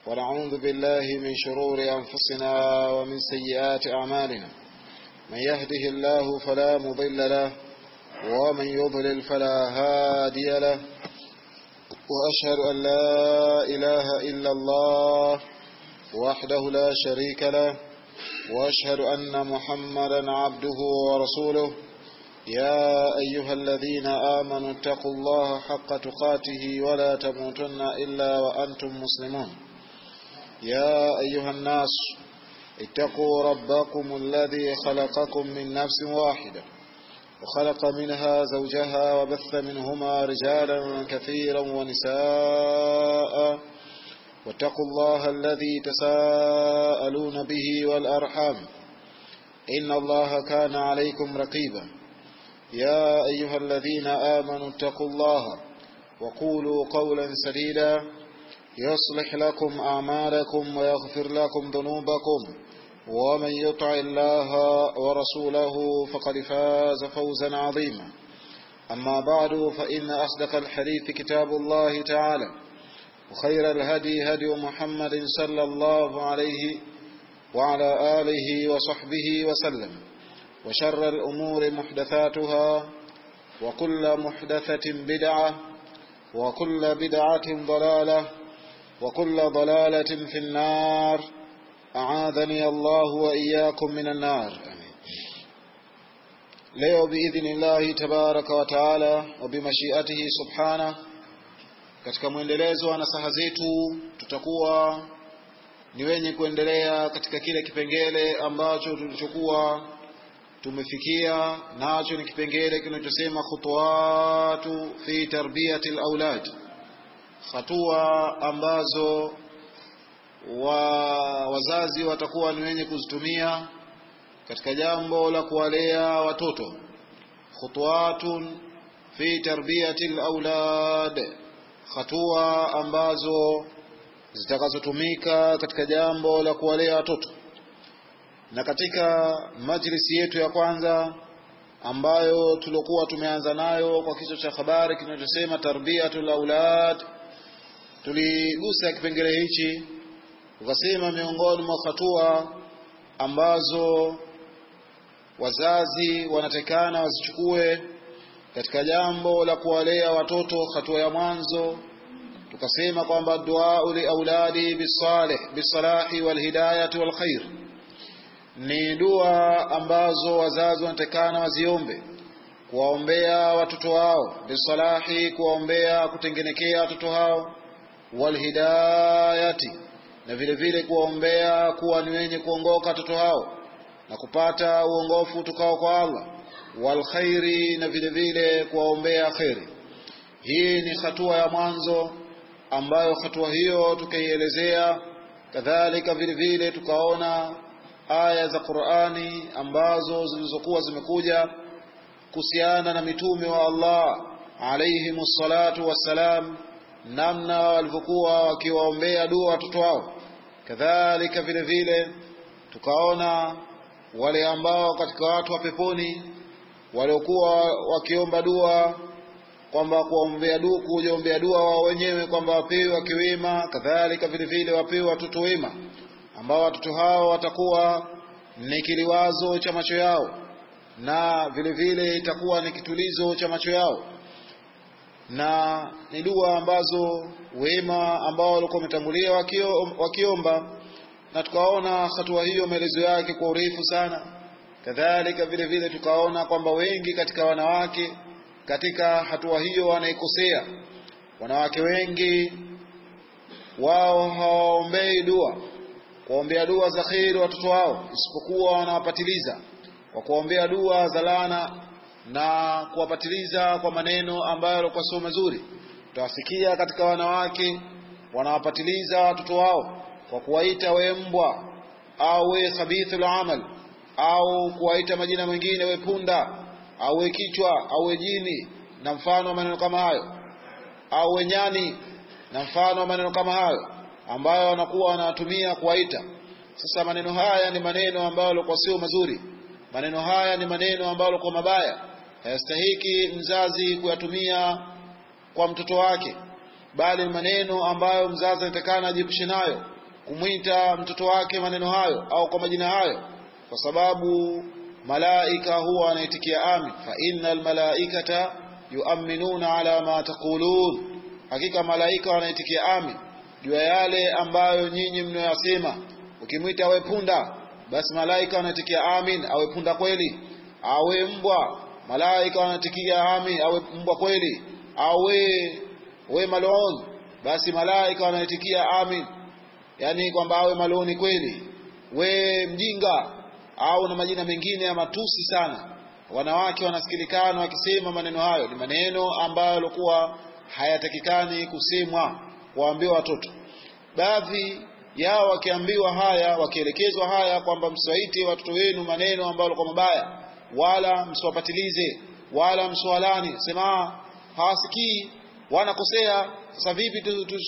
ونعوذ بالله من شرور أنفسنا ومن سيئات أعمالنا. من يهده الله فلا مضل له ومن يضلل فلا هادي له. وأشهد أن لا إله إلا الله وحده لا شريك له، وأشهد أن محمدا عبده ورسوله. يا أيها الذين آمنوا اتقوا الله حق تقاته ولا تموتن إلا وأنتم مسلمون. يا أيها الناس اتقوا ربكم الذي خلقكم من نفس واحدة وخلق منها زوجها وبث منهما رجالا كثيرا ونساء، واتقوا الله الذي تساءلون به والأرحام إن الله كان عليكم رقيبا. يا أيها الذين آمنوا اتقوا الله وقولوا قولا سديدا يصلح لكم أعمالكم ويغفر لكم ذنوبكم، ومن يطع الله ورسوله فقد فاز فوزا عظيما. أما بعد، فإن أصدق الحديث كتاب الله تعالى، وخير الهدي هدي محمد صلى الله عليه وعلى آله وصحبه وسلم، وشر الأمور محدثاتها، وكل محدثة بدعة، وكل بدعة ضلالة، وكل ضلالة في النار. أعاذني الله وإياكم من النار. leo biidhnillahi tabaraka wa taala wa bimashiatihi subhana, katika mwendelezo wa nasaha zetu tutakuwa ni wenye kuendelea katika kile kipengele ambacho tulichokuwa tumefikia nacho. Ni kipengele kinachosema khutuwatu fi tarbiyati al-aulad, hatua ambazo wazazi watakuwa ni wenye kuzitumia katika jambo la kuwalea watoto. Khutuwatun fi tarbiyati al-aulad, hatua ambazo zitakazotumika katika jambo la kuwalea watoto. Na katika majlisi yetu ya kwanza ambayo tulikuwa tumeanza nayo kwa kichwa cha habari kinachosema tarbiyatul aulad, tuligusa kipengele hichi, tukasema miongoni mwa hatua ambazo wazazi wanatakana wazichukue katika jambo la kuwalea watoto, hatua ya mwanzo tukasema kwamba dua li auladi bisalahi wal hidayati wal khair, ni dua ambazo wazazi wanatakana waziombe, kuwaombea watoto wao, bisalahi, kuwaombea kutengenekea watoto hao, wal hidayati, na vile vile kuwaombea kuwa ni wenye kuongoka watoto hao na kupata uongofu tukao kwa Allah, wal khairi, na vile vile kuwaombea khairi. Hii ni hatua ya mwanzo ambayo hatua hiyo tukaielezea. Kadhalika vile vile tukaona aya za Qur'ani ambazo zilizokuwa zimekuja kuhusiana na mitume wa Allah alayhimus salatu wassalam, namna walivyokuwa wakiwaombea dua watoto wao. Kadhalika vile vile tukaona wale ambao katika watu wa peponi waliokuwa wakiomba dua kwamba kuombea dua, kujiombea dua wao wenyewe kwamba wapewe wakiwema. Kadhalika vile vile wapewe watoto wema ambao watoto hao watakuwa ni kiliwazo cha macho yao na vile vile itakuwa ni kitulizo cha macho yao, na ni dua ambazo wema ambao walikuwa wametangulia wakiomba. Na tukaona hatua hiyo maelezo yake kwa urefu sana. Kadhalika vile vile tukaona kwamba wengi katika wanawake katika hatua hiyo wanaikosea. Wanawake wengi wao hawaombei dua, kuombea dua za khair watoto wao, isipokuwa wanawapatiliza kwa kuombea dua za laana na kuwapatiliza kwa maneno ambayo yalikuwa sio mazuri. Tutawasikia katika wanawake wanawapatiliza watoto wao kwa kuwaita we mbwa, au we khabithul amal, au kuwaita majina mengine, we punda, au we kichwa, au we jini, na mfano wa maneno kama hayo, au we nyani, na mfano wa maneno kama hayo ambayo wanakuwa wanatumia kuwaita. Sasa maneno haya ni maneno ambayo yalikuwa sio mazuri. Maneno haya ni maneno ambayo yalikuwa mabaya, hayastahiki mzazi kuyatumia kwa mtoto wake. bali maneno ambayo mzazi anatakana ajiepushe nayo kumwita mtoto wake maneno hayo au kwa majina hayo, kwa sababu malaika huwa anaitikia amin. Fa innal malaikata yu'minuna ala ma taqulun, hakika malaika wanaitikia amin juu ya yale ambayo nyinyi mnayosema. Ukimwita awe punda, basi malaika wanaitikia amin awe punda kweli. Awe mbwa, malaika wanaitikia amin awe mbwa kweli. Awe malon, basi malaika wanaitikia amin, yani kwamba awe maloni kweli. We mjinga au na majina mengine ya matusi sana, wanawake wanasikilikana wakisema maneno hayo. Ni maneno ambayo yalikuwa hayatakikani kusemwa kuambiwa watoto. Baadhi yao wakiambiwa haya, wakielekezwa haya kwamba msiwaite watoto wenu maneno ambayo yalikuwa mabaya, wala msiwapatilize, wala msiwalani, sema hawasikii, wanakosea. Sasa vipi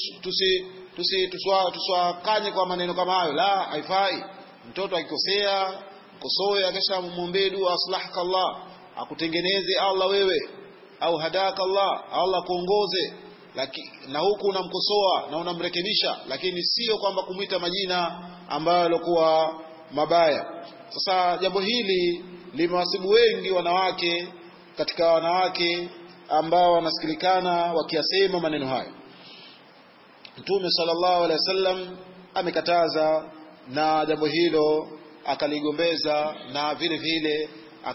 tusiwakanye kwa maneno kama hayo? La, haifai. Mtoto akikosea mkosoe, akisha muombe dua, aslahaka Allah, akutengeneze Allah wewe, au hadaka Allah kuongoze. Na huku unamkosoa na unamrekebisha, lakini sio kwamba kumwita majina ambayo yalikuwa mabaya. Sasa jambo hili limewasibu wengi wanawake, katika wanawake ambao wanasikilikana wakiyasema maneno hayo. Mtume sallallahu alaihi wasallam amekataza, na jambo hilo akaligombeza, na vile vile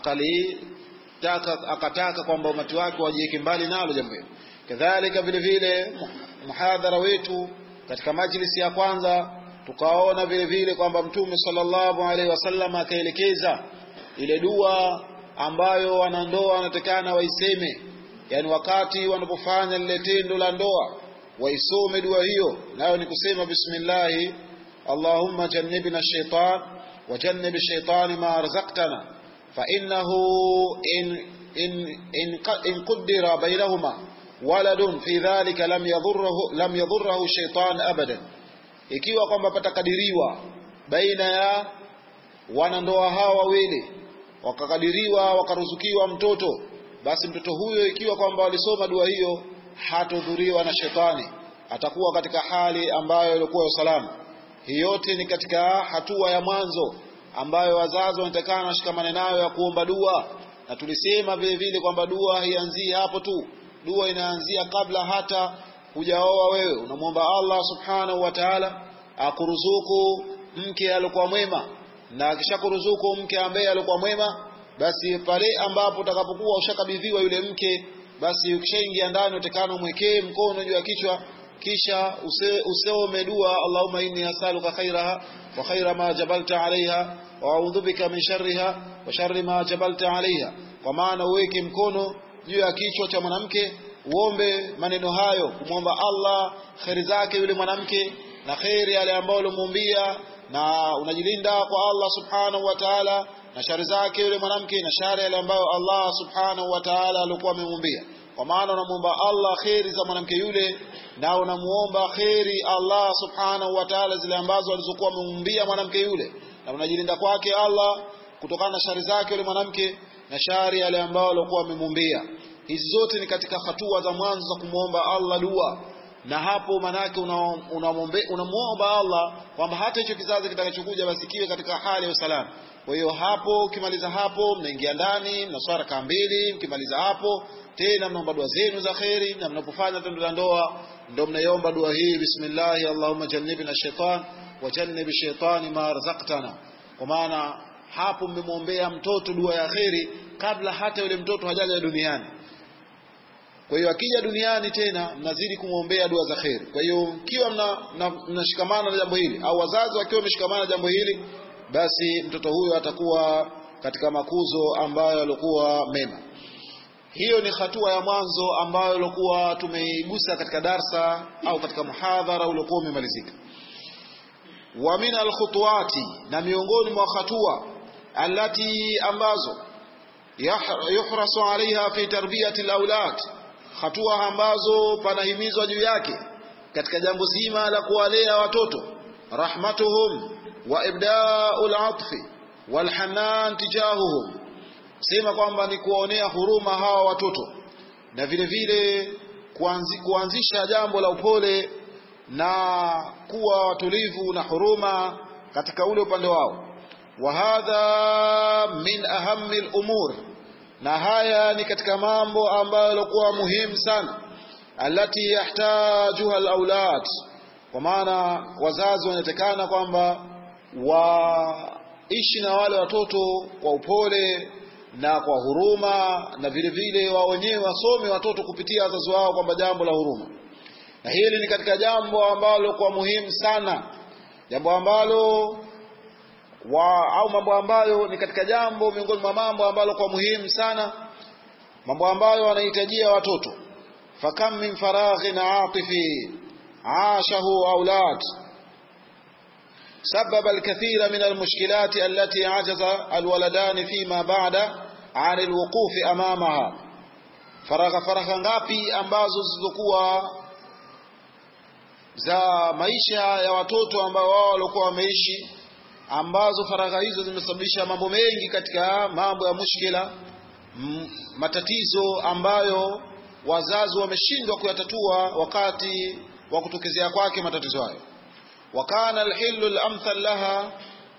akataka kwamba umati wake wajiweke mbali nalo jambo hilo. Kadhalika vile vile muhadhara wetu katika majlisi ya kwanza tukaona vile vile kwamba Mtume sallallahu alaihi wasallam akaelekeza ile dua ambayo wanandoa wanatakana waiseme, yani wakati wanapofanya lile tendo la ndoa waisome dua hiyo, nayo ni kusema bismillah, Allahumma jannibna shaytan wa jannibi shaytani ma arzaqtana, fa innahu in qaddara bainahuma waladun fi dhalika lam yadhurruhu shaytan abadan. Ikiwa kwamba patakadiriwa baina ya wanandoa hawa wawili, wakakadiriwa wakaruzukiwa mtoto, basi mtoto huyo ikiwa kwamba walisoma dua hiyo hatodhuriwa na shetani, atakuwa katika hali ambayo ilikuwa ya salama. Hii yote ni katika hatua ya mwanzo ambayo wazazi wanatakana washikamane nayo ya kuomba dua. Na tulisema vile vile kwamba dua haianzii hapo tu, dua inaanzia kabla hata hujaoa wewe. Unamwomba Allah subhanahu wa ta'ala akuruzuku mke alikuwa mwema, na akishakuruzuku mke ambaye alikuwa mwema, basi pale ambapo utakapokuwa ushakabidhiwa yule mke, basi ukishaingia ndani utakana umwekee mkono juu ya kichwa, kisha usome dua, Allahumma inni as'aluka khairaha wa khaira ma jabalta alaiha wa a'udhu bika min sharriha wa sharri ma jabalta alaiha. Kwa maana uweke mkono juu ya kichwa cha mwanamke, uombe maneno hayo kumwomba Allah khairi zake yule mwanamke na khairi yale ambayo ulimuombia, na unajilinda kwa Allah subhanahu wa ta'ala na shari zake yule mwanamke na shari yale ambayo Allah subhanahu wa ta'ala alikuwa amemuombia. Kwa maana unamuomba Allah khairi za mwanamke yule, na unamuomba khairi Allah subhanahu wa ta'ala zile ambazo alizokuwa amemuombia mwanamke yule, na unajilinda kwake Allah kutokana na shari zake yule mwanamke na shari yale ambayo alikuwa amemuombia. Hizi zote ni katika hatua za mwanzo za kumuomba Allah dua, na hapo manake unamuomba Allah kwamba hata hicho kizazi kitakachokuja basi kiwe katika hali ya usalama. Kwa hiyo hapo ukimaliza hapo mnaingia ndani mnaswala raka mbili, mkimaliza hapo tena mnaomba dua zenu za khairi, na mnapofanya tendo la ndoa ndio mnaiomba dua hii bismillah, Allahumma jannibna shaytan wa jannibi shaytani ma razaqtana. Kwa maana hapo mmemwombea mtoto dua ya khairi kabla hata yule mtoto hajaja duniani. Kwa hiyo akija duniani tena mnazidi kumwombea dua za khairi. Kwa hiyo mkiwa mnashikamana na jambo hili, au wazazi wakiwa wameshikamana na jambo hili, basi mtoto huyo atakuwa katika makuzo ambayo yalikuwa mema. Hiyo ni hatua ya mwanzo ambayo ilikuwa tumeigusa katika darsa au katika muhadhara uliokuwa umemalizika. Wa min alkhutuwati, na miongoni mwa hatua allati ambazo yuhrasu alaiha fi tarbiyati alawlad, hatua ambazo panahimizwa juu yake katika jambo zima la kuwalea watoto, rahmatuhum wa ibda'ul atfi wal hanan tijahuhum, sema kwamba ni kuwaonea huruma hawa watoto, na vile vile kuanzisha jambo la upole na kuwa watulivu na huruma katika ule upande wao. Wa hadha min ahammi al-umur, na haya ni katika mambo ambayo yalikuwa muhimu sana, allati yahtajuha al-aulad, kwa maana wazazi wanatakana kwamba waishi na wale watoto kwa upole na kwa huruma, na vile vile wao wenyewe wasome watoto kupitia wazazi wao kwamba jambo la huruma. Na hili ni katika jambo ambalo kwa muhimu sana, jambo ambalo mambo ambayo ni katika jambo miongoni mwa mambo ambalo kwa muhimu sana, mambo ambayo wanahitajia watoto. Fakam min faraghin atifi aashahu aulad سبب الكثير من المشكلات التي عجز الولدان فيما بعد عن الوقوف أمامها. faragha ngapi ambazo zilizokuwa za maisha ya watoto ambao wao walikuwa wameishi, ambazo faragha hizo zimesababisha mambo mengi katika mambo ya mushkila, matatizo ambayo wazazi wameshindwa kuyatatua wakati wa kutokezea kwake matatizo hayo. وكان الحل الأمثل لها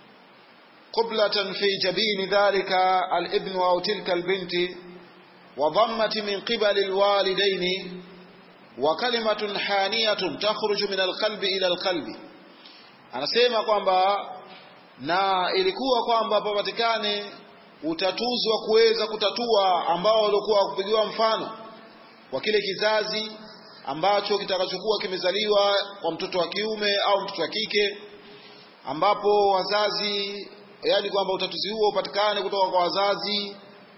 قبلة في جبين ذلك الابن أو تلك البنت وضمة من قبل الوالدين وكلمة حانية تخرج من القلب إلى القلب. anasema kwamba na ilikuwa kwamba papatikane utatuzi wa kuweza kutatua ambao walikuwa kupigiwa mfano kwa kile kizazi ambacho kitakachokuwa kimezaliwa kwa mtoto wa kiume au mtoto wa kike, ambapo wazazi, yani kwamba utatuzi huo upatikane kutoka kwa wazazi,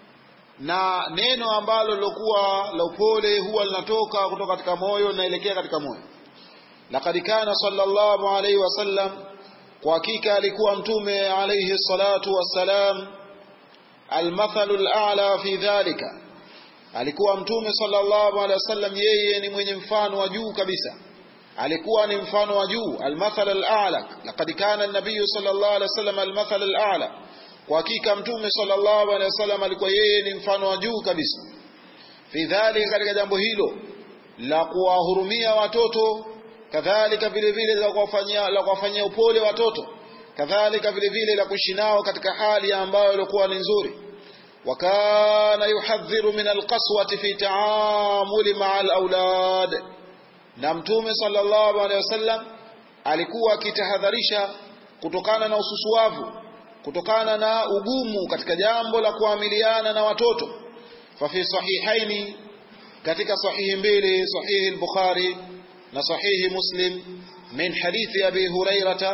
na neno ambalo lilokuwa la upole huwa linatoka kutoka katika moyo na elekea katika moyo. Laqad kana sallallahu alayhi wasallam, kwa hakika alikuwa mtume alayhi salatu wassalam, almathalul a'la fi dhalika, alikuwa mtume sallallahu alaihi wasallam yeye ni mwenye mfano wa juu kabisa, alikuwa ni mfano wa juu, almathal al-a'la. Laqad kana an-nabiy sallallahu alaihi wasallam almathal al-a'la, kwa hakika mtume sallallahu alaihi wasallam alikuwa yeye ni mfano wa juu kabisa. Fi dhalika, katika jambo hilo la kuwahurumia watoto, kadhalika vile vile la kuwafanyia upole watoto, kadhalika vile vile la kuishi nao katika hali ambayo ilikuwa ni nzuri. وكان يحذر من القسوة في تعامل مع الأولاد, na mtume sallallahu alaihi wasallam alikuwa akitahadharisha kutokana na ususuavu, kutokana na ugumu katika jambo la kuamiliana na watoto. Fa fi sahihaini, katika sahihi mbili, sahihi al-Bukhari na sahihi Muslim, min hadithi Abi Hurairata,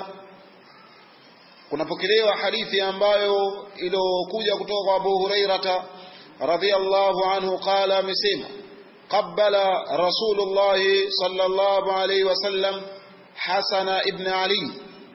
kunapokelewa hadithi ambayo ilokuja kutoka kwa Abu Hurairata radhiyallahu anhu, qala, amesema, qabbala Rasulullah sallallahu alayhi wasallam Hasan ibn Ali,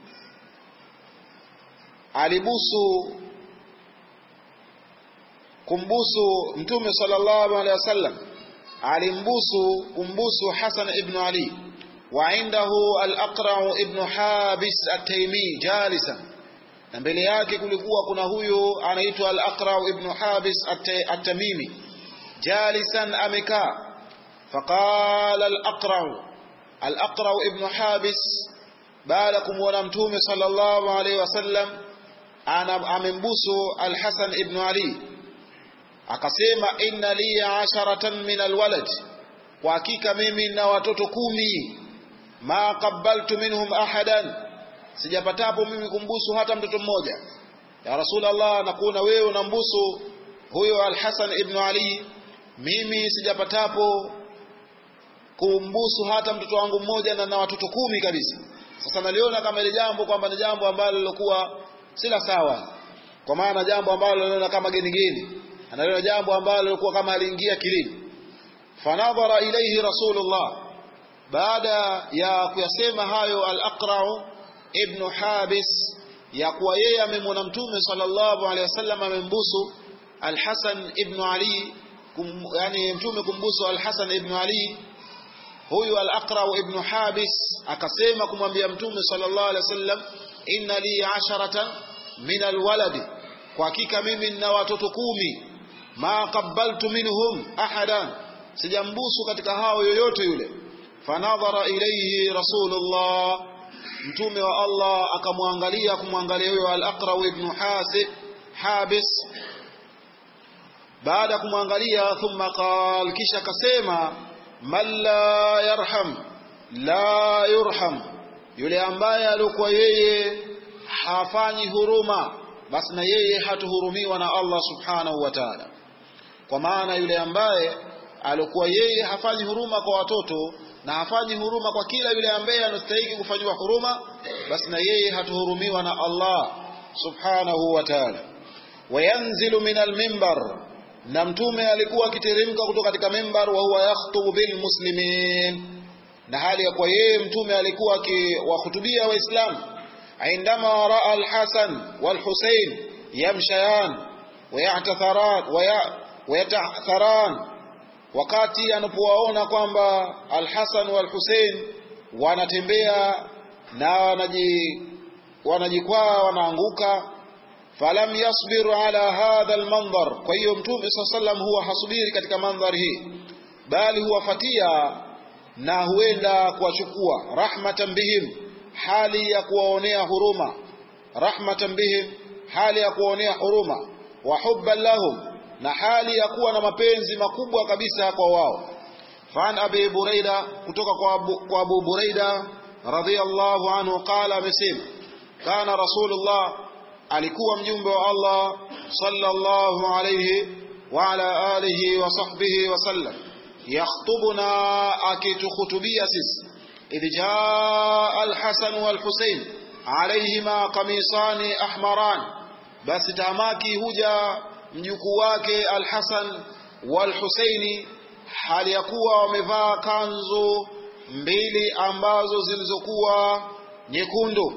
kumbusu mtume sallallahu alayhi wasallam kumbusu Hasan ibn Ali, wa indahu al-Aqra' ibn Habis at-Taymi jalisan, na mbele yake kulikuwa kuna huyo anaitwa al-Aqra' ibn Habis at-Tamimi, jalisan, amekaa. Faqala al-Aqra' ibn Habis, baada kumwona mtume sallallahu alayhi wasallam amembusu al-Hasan ibn Ali, akasema, inna li 'asharatan min al-walad, kwa hakika mimi na watoto 10, ma qabbaltu minhum ahadan, sijapatapo mimi kumbusu hata mtoto mmoja. Ya Rasulullah, nakuona wewe unambusu huyo al-Hasan ibn Ali, mimi sijapatapo kumbusu hata mtoto wangu mmoja na watoto 10 kabisa. Sasa naliona kama ile jambo kwamba ni jambo ambalo lilikuwa sila sawa, kwa maana jambo ambalo naliona kama geni, analiona jambo ambalo lilikuwa kama aliingia kilini. Fanadhara ilayhi Rasulullah, baada ya kuyasema hayo al-Aqra' ibn Habis, ya kuwa yeye amemwona mtume sallallahu alaihi wasallam amembusu al-Hasan ibn Ali, yani mtume kumbusu al-Hasan ibn Ali, huyu al-Aqra' ibn Habis akasema kumwambia mtume sallallahu alaihi wasallam, inna li 'asharatan min al-walad, kwa hakika mimi nina watoto 10, ma qabbaltu minhum ahadan, sijambusu katika hao yoyote yule. Fanadhara ilayhi Rasulullah, mtume wa Allah akamwangalia kumwangalia huyo al-Aqra ibn Habis. Baada kumwangalia, thumma qal, kisha akasema, man la yarham la yurham, yule ambaye alikuwa yeye hafanyi huruma, basi na yeye hatuhurumiwa na Allah subhanahu wa ta'ala. Kwa maana yule ambaye alikuwa yeye hafanyi huruma kwa watoto na hafanyi huruma kwa kila yule ambaye anastahili kufanywa huruma, basi na yeye hatuhurumiwa na Allah subhanahu wa ta'ala. Wayanzilu min al-minbar, na mtume alikuwa akiteremka kutoka katika minbar, wa huwa yakhutubu bil muslimin, na hali ya kwa yeye mtume alikuwa akiwahutubia waislamu. Indama raa al-Hasan wal-Husayn yamshayan wa yatatharan, wakati anapowaona kwamba al-Hasan wal-Husayn wanatembea na wanajikwaa wanaanguka, falam yasbir ala hadha al-manzar, kwa hiyo mtume sallam huwa hasubiri katika mandhari hii, bali huwafatia na huenda kuwachukua, rahmatan bihim, hali ya kuwaonea huruma, rahmatan bihim, hali ya kuwaonea huruma, wa hubban lahum, na hali ya kuwa na mapenzi makubwa kabisa kwa wao. Fan Abi Buraida, kutoka kwa Abu Buraida radhiyallahu anhu, qala, amesema, kana Rasulullah, alikuwa mjumbe wa Allah sallallahu alayhi wa ala alihi wa sahbihi wa sallam, yakhtubuna, akitukhutubia sisi, idh jaa al-Hasan wal-Husayn alayhima qamisani ahmaran, basi tamaki huja mjukuu wake al-Hasan wal-Husaini hali ya kuwa wamevaa kanzu mbili ambazo zilizokuwa nyekundu,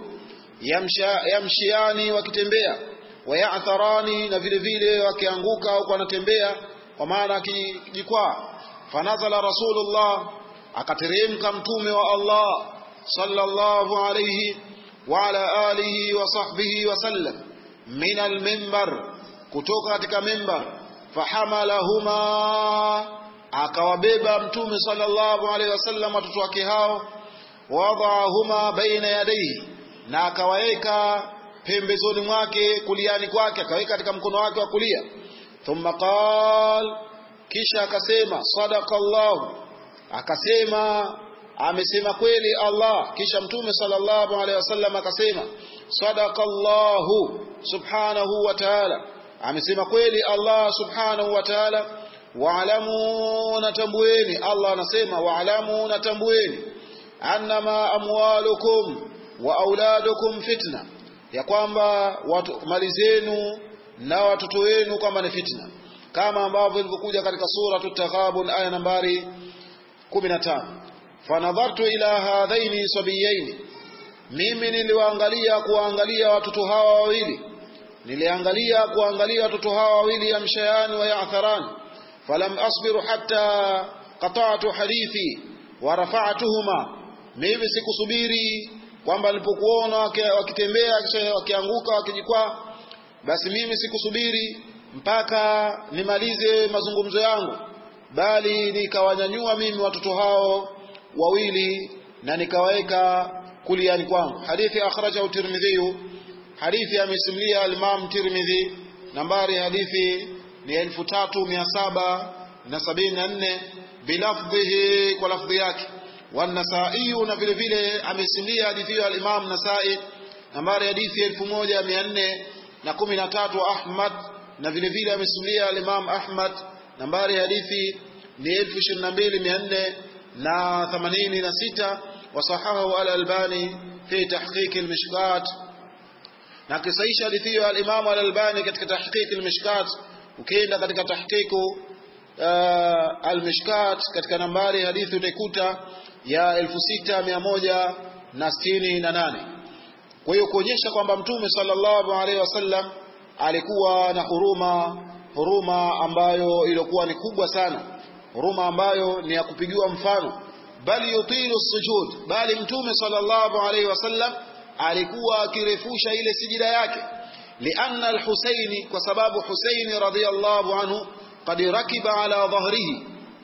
yamshiani, wakitembea, wayatharani, na vile vile wakianguka au wanatembea kwa maana akijikwaa. Fanazala Rasulullah, akateremka mtume wa Allah sallallahu alayhi wa ala alihi wa sahbihi wa sallam, min al-minbar, kutoka katika minbar. Fahamalahuma, akawabeba mtume sallallahu alayhi wasallam watoto wake hao, wadahuma baina yadayhi, na akawaweka pembezoni mwake, kuliani kwake, akaweka katika mkono wake wa kulia. Thumma qal, kisha akasema, sadaqallahu, akasema amesema kweli Allah. Kisha mtume sallallahu alaihi wasallam akasema, sadaqallahu subhanahu wa ta'ala, amesema kweli Allah subhanahu wa ta'ala. Wa'lamu, natambueni, Allah anasema wa'lamu, natambueni, annama amwalukum wa auladukum fitna, ya kwamba mali zenu na watoto wenu kwamba ni fitna, kama ambavyo ilivyokuja katika sura At-Taghabun aya nambari 15. Fanadhartu ila hadhaini sabiyaini, mimi niliwaangalia kuangalia watoto hawa wawili, niliangalia kuangalia watoto hawa wawili, yamshayani wa ya'tharan, falam asbiru hatta qata'tu hadithi wa rafa'tuhuma, mimi sikusubiri kwamba nilipokuona wakitembea kisha wakianguka wakijikwaa, basi mimi sikusubiri mpaka nimalize mazungumzo yangu, bali nikawanyanyua mimi watoto hao wawili na nikaweka kuliani kwangu. Hadithi akhrajahu Tirmidhi, hadithi amesimulia al-Imam Tirmidhi, nambari hadithi ni 3774 bilafdhihi, kwa lafdhi yake. Wa Nasa'i, na vile vile amesimulia hadithi hiyo al-Imam Nasa'i, nambari hadithi 1413. Ahmad, na vile vile amesimulia al-Imam Ahmad, nambari hadithi ni 22486. Wasahahahu al-Albani fi tahqiq al-Mishkat, na kisaisha hadithi hiyo al-Imam al-Albani katika tahqiq al-Mishkat. Ukienda katika tahqiqu al-Mishkat katika nambari hadithi utaikuta ya 6168. Kwa hiyo kuonyesha kwamba mtume sallallahu alaihi wasallam alikuwa na huruma ambayo ilikuwa ni kubwa sana, huruma ambayo ni ya kupigiwa mfano. Bali yutilu sujud, bali mtume sallallahu alaihi wasallam alikuwa akirefusha ile sijida yake. Lianna al-Husaini, kwa sababu Husaini radhiyallahu anhu qad rakiba ala dhahrihi,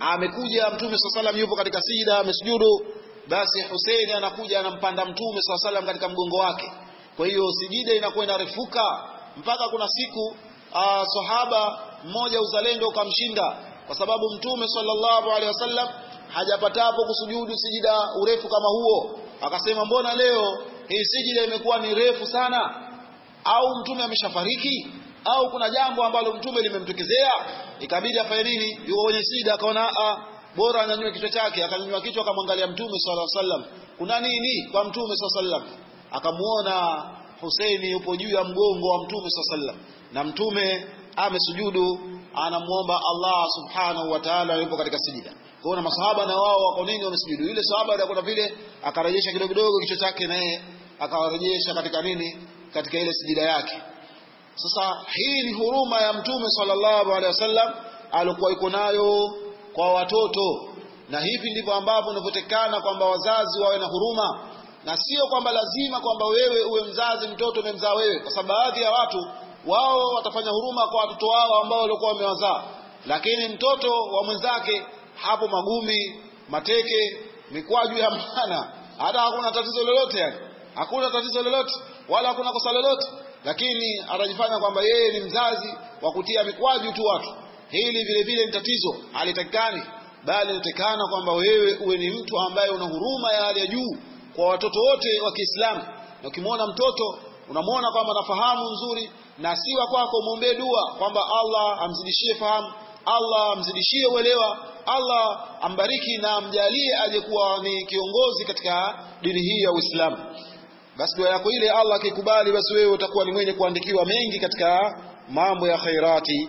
amekuja Mtume SAW yupo katika sijida amesujudu, basi Hussein anakuja anampanda Mtume SAW katika mgongo wake. Kwa hiyo sijida inakuwa inarefuka mpaka kuna siku sahaba mmoja uzalendo ukamshinda, kwa sababu Mtume sallallahu alaihi wasallam hajapatapo kusujudu sijida urefu kama huo. Akasema mbona leo hii sijida imekuwa ni refu sana? Au Mtume ameshafariki? Au kuna jambo ambalo Mtume limemtokezea? Ikabidi afanye nini? Yuko kwenye sijida akaona bora anyanyue kichwa chake, akanyanyua kichwa akamwangalia Mtume sallallahu alaihi wasallam. Kuna nini kwa Mtume sallallahu alaihi wasallam? Akamuona Husaini yupo juu ya mgongo wa Mtume sallallahu alaihi wasallam, na Mtume amesujudu anamuomba Allah subhanahu wa ta'ala, yupo katika sijida. Kwa hiyo na masahaba na wao wako nini, wamesujudu. Yule sahaba alikuwa vile akarejesha kidogo kidogo kichwa chake, naye akawarejesha katika nini, katika ile sijida yake. Sasa hii ni huruma ya Mtume sallallahu alaihi wasallam alikuwa iko nayo kwa watoto, na hivi ndivyo ambavyo inavyotekana kwamba wazazi wawe na huruma, na sio kwamba lazima kwamba wewe uwe mzazi mtoto umemzaa wewe, kwa sababu baadhi ya watu wao watafanya huruma kwa watoto wao ambao walikuwa wamewazaa, lakini mtoto wa mwenzake hapo magumi, mateke, mikwaju ya maana, hata hakuna tatizo lolote, yani hakuna tatizo lolote wala hakuna kosa lolote, lakini atajifanya kwamba yeye ni mzazi wa kutia mikwaju tu watu. Hili vile vile ni tatizo, halitakikani, bali inatakikana kwamba wewe uwe ni mtu ambaye una huruma ya hali ya juu kwa watoto wote wa Kiislamu. Na ukimwona mtoto unamwona kwamba anafahamu nzuri, na siwa kwako muombe dua kwamba Allah amzidishie fahamu, Allah amzidishie uelewa, Allah ambariki na amjalie aje kuwa ni kiongozi katika dini hii ya Uislamu. Basi dua yako ile Allah akikubali, basi wewe utakuwa ni mwenye kuandikiwa mengi katika mambo ya khairati.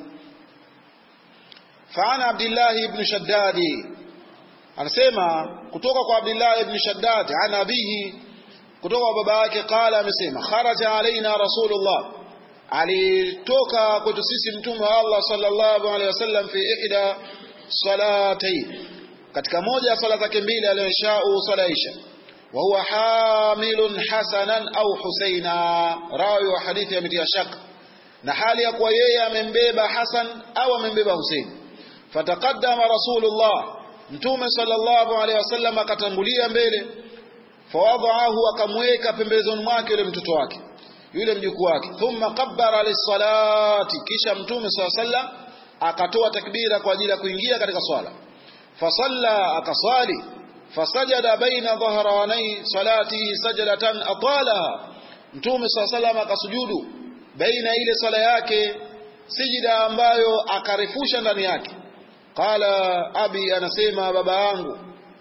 Faana Abdullah ibn Shaddad, anasema kutoka kwa Abdullah ibn Shaddad ana abihi, kutoka kwa baba yake, qala, amesema kharaja alaina Rasulullah, alitoka kwetu sisi mtume wa Allah sallallahu alaihi wasallam fi ihda salatayn, katika moja ya sala zake mbili aliyashau sala isha, wa huwa hamilun hasanan au husaina, rawi wa hadithi ametia shaka, na hali ya kuwa yeye amembeba Hasan au amembeba Husain. Fataqaddama Rasulullah, mtume sallallahu alaihi wasallam akatangulia mbele, fawadhaahu, akamweka pembezoni mwake yule mtoto wake, yule mjukuu wake. Thumma kabbara lis-salati, kisha mtume sallallahu alaihi wasallam akatoa takbira kwa ajili ya kuingia katika swala. Fasalla, akaswali. Fasajada baina dhahranai salatihi sajdatan atala, mtume sallallahu alaihi wasallam akasujudu baina ile swala yake sijida ambayo akarefusha ndani yake. Qala abi, anasema baba yangu,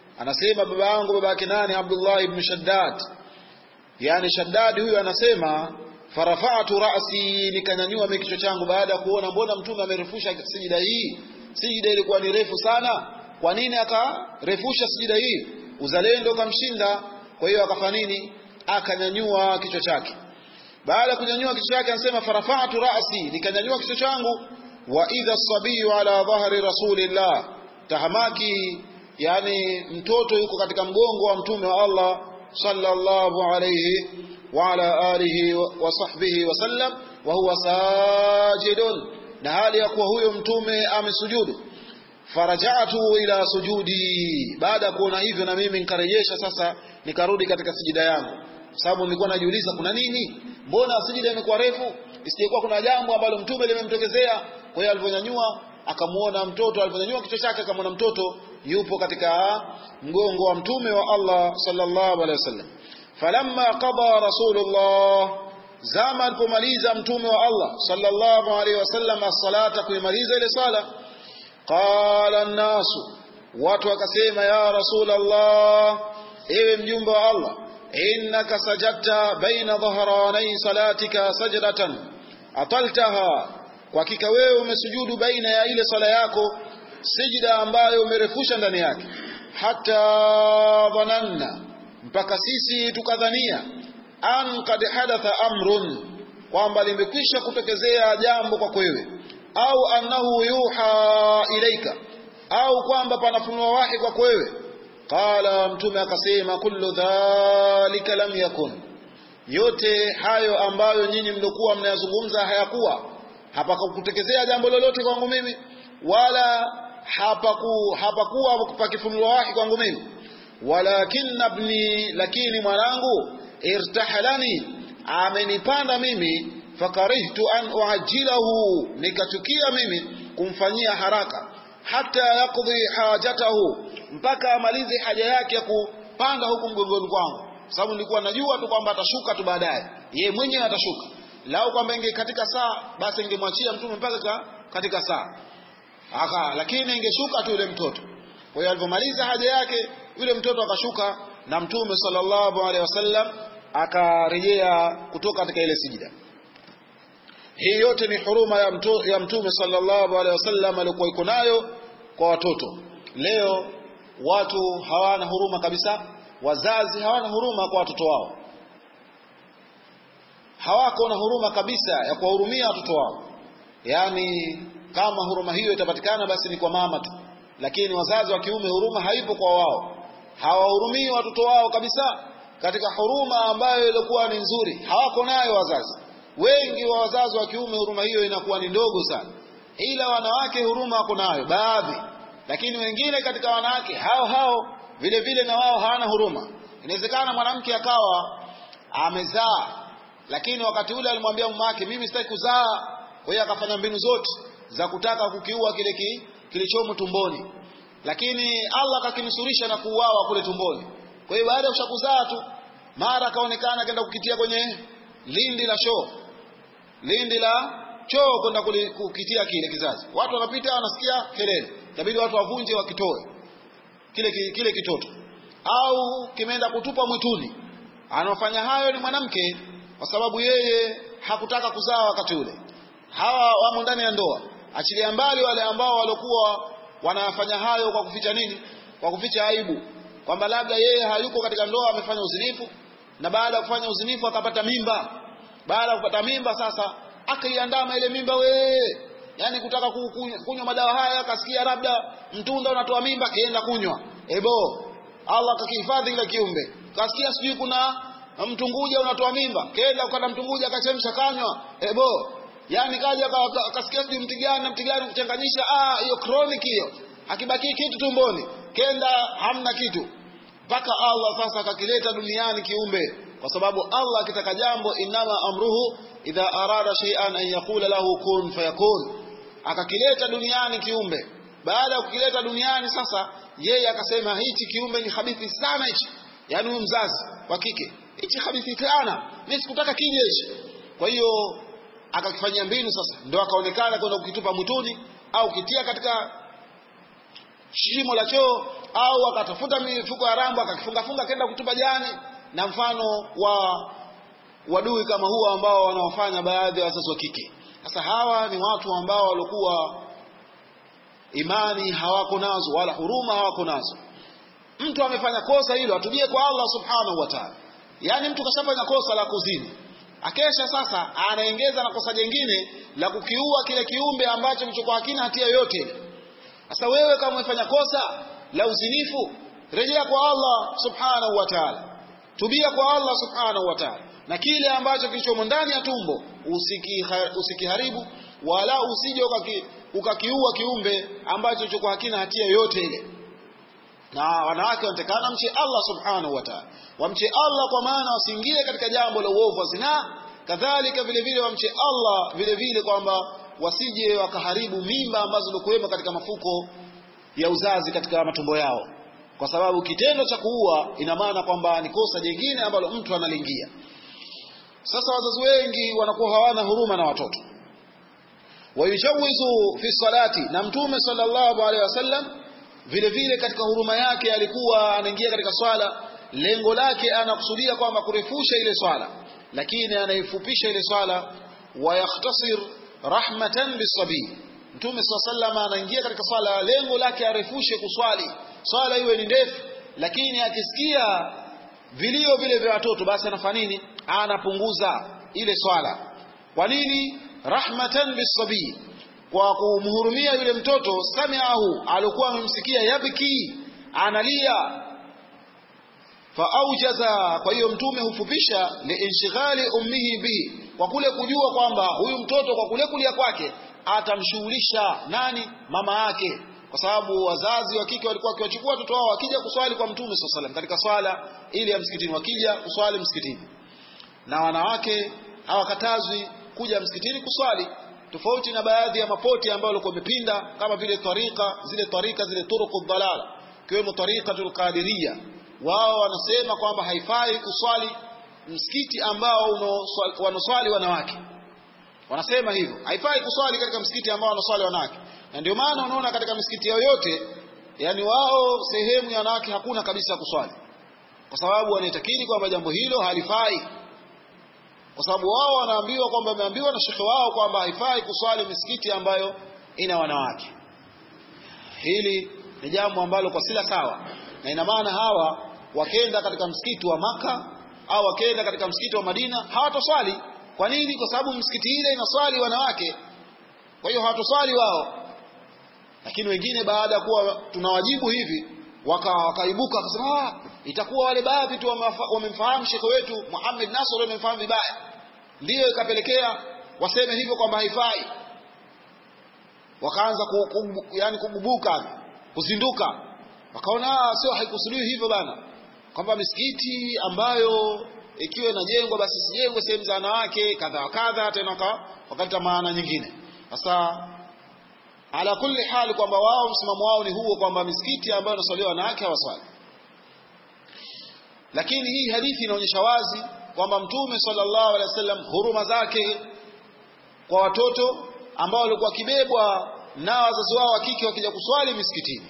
baba yake nani? Abdullah ibn Shaddad, yani Shaddad huyu anasema farafa'tu ra'si, nikanyanyua kichwa changu baada ya kuona mbona mtume amerefusha sijida hii. Sijida ilikuwa ni refu sana, kwa nini akarefusha sijida hii? Uzalendo kamshinda, kwa hiyo akafanya nini? Akanyanyua kichwa chake. Baada ya kunyanyua kichwa chake anasema farafa'tu ra'si, nikanyanyua kichwa changu. Wa idha sabiyu ala dhahri rasulillah, tahamaki, yani mtoto yuko katika mgongo wa mtume wa Allah sallallahu alayhi wa ala alihi wa sahbihi wa sallam, wa huwa sajidun, na hali ya kuwa huyo mtume amesujudu. Faraja'tu ila sujudi, baada ya kuona hivyo na mimi nikarejesha sasa, nikarudi katika sijida yangu, sababu nilikuwa najiuliza kuna nini, mbona sijida imekuwa refu, isijekuwa kuna jambo ambalo mtume limemtokezea. Kwa hiyo aliponyanyua akamuona mtoto, aliponyanyua kichwa chake akamuona mtoto yupo katika mgongo wa mtume wa Allah sallallahu alaihi wasallam. Falamma qada Rasulullah, zama alipomaliza mtume wa Allah sallallahu alaihi wasallam as-salata, kuimaliza ile sala, qala an-nasu, watu wakasema ya Rasulullah, ewe mjumbe wa Allah, innaka sajadta baina dhahranai salatika sajdatan ataltaha, kwa hakika wewe umesujudu baina ya ile sala yako sijida ambayo umerefusha ndani yake. Hata dhananna, mpaka sisi tukadhania, an kad hadatha amrun, kwamba limekwisha kutokezea jambo kwa wewe, au annahu yuha ilaika, au kwamba panafunua wahi kwa wewe. Qala, mtume akasema kullu dhalika lam yakun, yote hayo ambayo nyinyi mlikuwa mnayazungumza hayakuwa, hapakutokezea jambo lolote kwangu mimi, wala hapakuwa pakifunuliwa wahi kwangu mimi. Walakin ibni, lakini mwanangu, irtahalani, amenipanda mimi, fakarihtu an uajjilahu, nikachukia mimi kumfanyia haraka, hata yaqdi hajatahu, mpaka amalize haja yake ya kupanda huku mgongoni kwangu, sababu nilikuwa najua tu kwamba atashuka tu baadaye, yeye mwenyewe atashuka. Lau kwamba inge katika saa, basi ingemwachia mtume mpaka katika saa lakini ingeshuka tu yule mtoto. Kwa hiyo alipomaliza haja yake yule mtoto akashuka, na mtume sallallahu alaihi wasallam akarejea kutoka katika ile sijida. Hii yote ni huruma ya mtume sallallahu alaihi wasallam alikuwa iko nayo kwa watoto. Leo watu hawana huruma kabisa, wazazi hawana huruma kwa watoto wao, hawako na huruma kabisa ya kuwahurumia watoto wao. Yani kama huruma hiyo itapatikana basi ni kwa mama tu, lakini wazazi wa kiume huruma haipo kwa wao, hawahurumii watoto wao kabisa. Katika huruma ambayo ilikuwa ni nzuri hawako nayo wazazi wengi. Wa wazazi wa kiume huruma hiyo inakuwa ni ndogo sana, ila wanawake huruma wako nayo baadhi, lakini wengine katika wanawake hao vile vile na wao hawana huruma. Inawezekana mwanamke akawa amezaa, lakini wakati ule alimwambia mume wake, mimi sitaki kuzaa. Kwa hiyo akafanya mbinu zote za kutaka kukiua kile kilichomo tumboni, lakini Allah akakinusurisha na kuuawa kule tumboni. Kwa hiyo baada ya kushakuzaa tu, mara akaonekana akaenda kukitia kwenye lindi la choo kwenda kukitia kile kizazi. Watu wanapita wanasikia kelele, inabidi watu wavunje wakitoe kile kitoto, au kimeenda kutupa mwituni. Anafanya hayo ni mwanamke, kwa sababu yeye hakutaka kuzaa wakati ule. Hawa wamo ndani ya ndoa, achilia mbali wale ambao walikuwa wanafanya hayo kwa kuficha nini? Kwa kuficha aibu, kwamba labda yeye hayuko katika ndoa, amefanya uzinifu, na baada ya kufanya uzinifu akapata mimba. Baada ya kupata mimba sasa akaiandama ile mimba yani kutaka kunywa madawa haya, akasikia labda mtunda unatoa mimba, kaenda kunywa. Allah akakihifadhi ile kiumbe. Kasikia sijui kuna mtunguja unatoa mimba, kaenda ukata mtunguja akachemsha kanywa. Yani kaja akasikia sijui mti gani kuchanganyisha, hiyo chronic hiyo, akibaki kitu tumboni, kenda hamna kitu, mpaka Allah sasa akakileta duniani kiumbe. Kwa sababu Allah akitaka jambo, inama amruhu idha arada shay'an an yaqula lahu kun fayakun. Akakileta duniani kiumbe. Baada ya kukileta duniani sasa, yeye akasema hichi kiumbe ni habithi sana hichi, yani huyu mzazi wa kike, hichi habithi sana, mimi sikutaka kije hichi. Kwa hiyo akakifanyia mbinu sasa, ndio akaonekana kwenda kukitupa mtuni, au kitia katika shimo la choo, au akatafuta mifuko ya rambo akakifunga kenda kutupa jani, na mfano wa wadui kama huo ambao wanaofanya baadhi ya wazazi wa kike. Sasa hawa ni watu ambao walikuwa imani hawako nazo, wala huruma hawako nazo. Mtu amefanya kosa hilo, atubie kwa Allah subhanahu wa ta'ala. Yani mtu kashafanya kosa la kuzini, akesha sasa anaongeza na kosa jingine la kukiua kile kiumbe ambacho kilichokuwa hakina hatia yoyote ile. Sasa wewe kama umefanya kosa la uzinifu, rejea kwa Allah subhanahu wa ta'ala, tubia kwa Allah subhanahu wa ta'ala, na kile ambacho kilichomo ndani ya tumbo usikiharibu, wala usije ukakiua kiumbe ambacho kilichokuwa hakina hatia yoyote ile. Na wanawake wanatakana mche Allah subhanahu wa ta'ala, wamche Allah kwa maana wasiingie katika jambo la uovu wa zina. Kadhalika vile vile wamche Allah vile vile kwamba wasije wakaharibu mimba ambazo zilikuwemo katika mafuko ya uzazi katika matumbo yao, kwa sababu kitendo cha kuua ina maana kwamba ni kosa jingine ambalo mtu analingia. Sasa wazazi wengi wanakuwa hawana huruma na watoto. Wayujawizu fi salati, na mtume sallallahu alaihi wasallam vile vile katika huruma yake alikuwa anaingia katika swala, lengo lake anakusudia kwamba kurefusha ile swala, lakini anaifupisha ile swala. Wa yakhtasir rahmatan bisabi, mtume sallallahu anaingia katika swala, lengo lake arefushe kuswali, swala iwe ni ndefu, lakini akisikia vilio vile vya watoto basi anafanya nini? Anapunguza ile swala. Kwa nini? Rahmatan bisabi, kwa kumhurumia yule mtoto. Sami'ahu, alikuwa amemsikia, yabki, analia. Faaujaza, kwa hiyo mtume hufupisha, liinshghali ummihi bi, kwa kule kujua kwamba huyu mtoto kwa kule kulia kwake atamshughulisha nani? Mama yake. kwa sababu wazazi wa kike walikuwa wakiwachukua watoto wao wakija kuswali kwa Mtume sallallahu alaihi wasallam katika swala ile ya msikitini, wakija kuswali msikitini, na wanawake hawakatazwi kuja msikitini kuswali, tofauti na baadhi ya mapoti ambayo walikuwa wamepinda kama vile tarika zile turuku dhalala, kiwemo tarikatul qadiriyya. Wao wanasema kwamba haifai kuswali msikiti ambao wanaswali wanawake. Wanasema hivyo, haifai kuswali katika msikiti ambao wanaswali wanawake. Na ndio maana unaona katika misikiti yoyote, yani wao sehemu ya wanawake hakuna kabisa kuswali, kwa sababu wanaitakidi kwamba jambo hilo halifai, kwa sababu wao wanaambiwa kwamba wameambiwa na shekhe wao kwamba haifai kuswali misikiti ambayo ina wanawake. Hili ni jambo ambalo kwa sila sawa, na ina maana hawa wakenda katika msikiti wa Maka au wakenda katika msikiti wa Madina hawatoswali. Kwa nini? Kwa sababu msikiti ile inaswali wanawake, kwa hiyo hawatoswali wao. Lakini wengine baada ya kuwa tunawajibu hivi wakaibuka wakasema itakuwa wale baadhi tu wamemfahamu shekhe wetu Muhammad Nasr wamemfahamu vibaya, ndio ikapelekea waseme hivyo kwamba haifai. Wakaanza yani kugubuka, kuzinduka, wakaona sio, haikusudiwi hivyo bana, kwamba misikiti ambayo ikiwa inajengwa basi sijengwe sehemu za wanawake kadha kadha, tena wakati maana nyingine. Sasa ala kulli hali kwamba wao msimamo wao ni huo kwamba misikiti ambayo inaswaliwa wanawake hawaswali. Lakini hii hadithi inaonyesha wazi kwamba Mtume sallallahu alaihi wasallam huruma zake kwa watoto ambao walikuwa wakibebwa na wazazi wao wa kike wakija kuswali misikitini.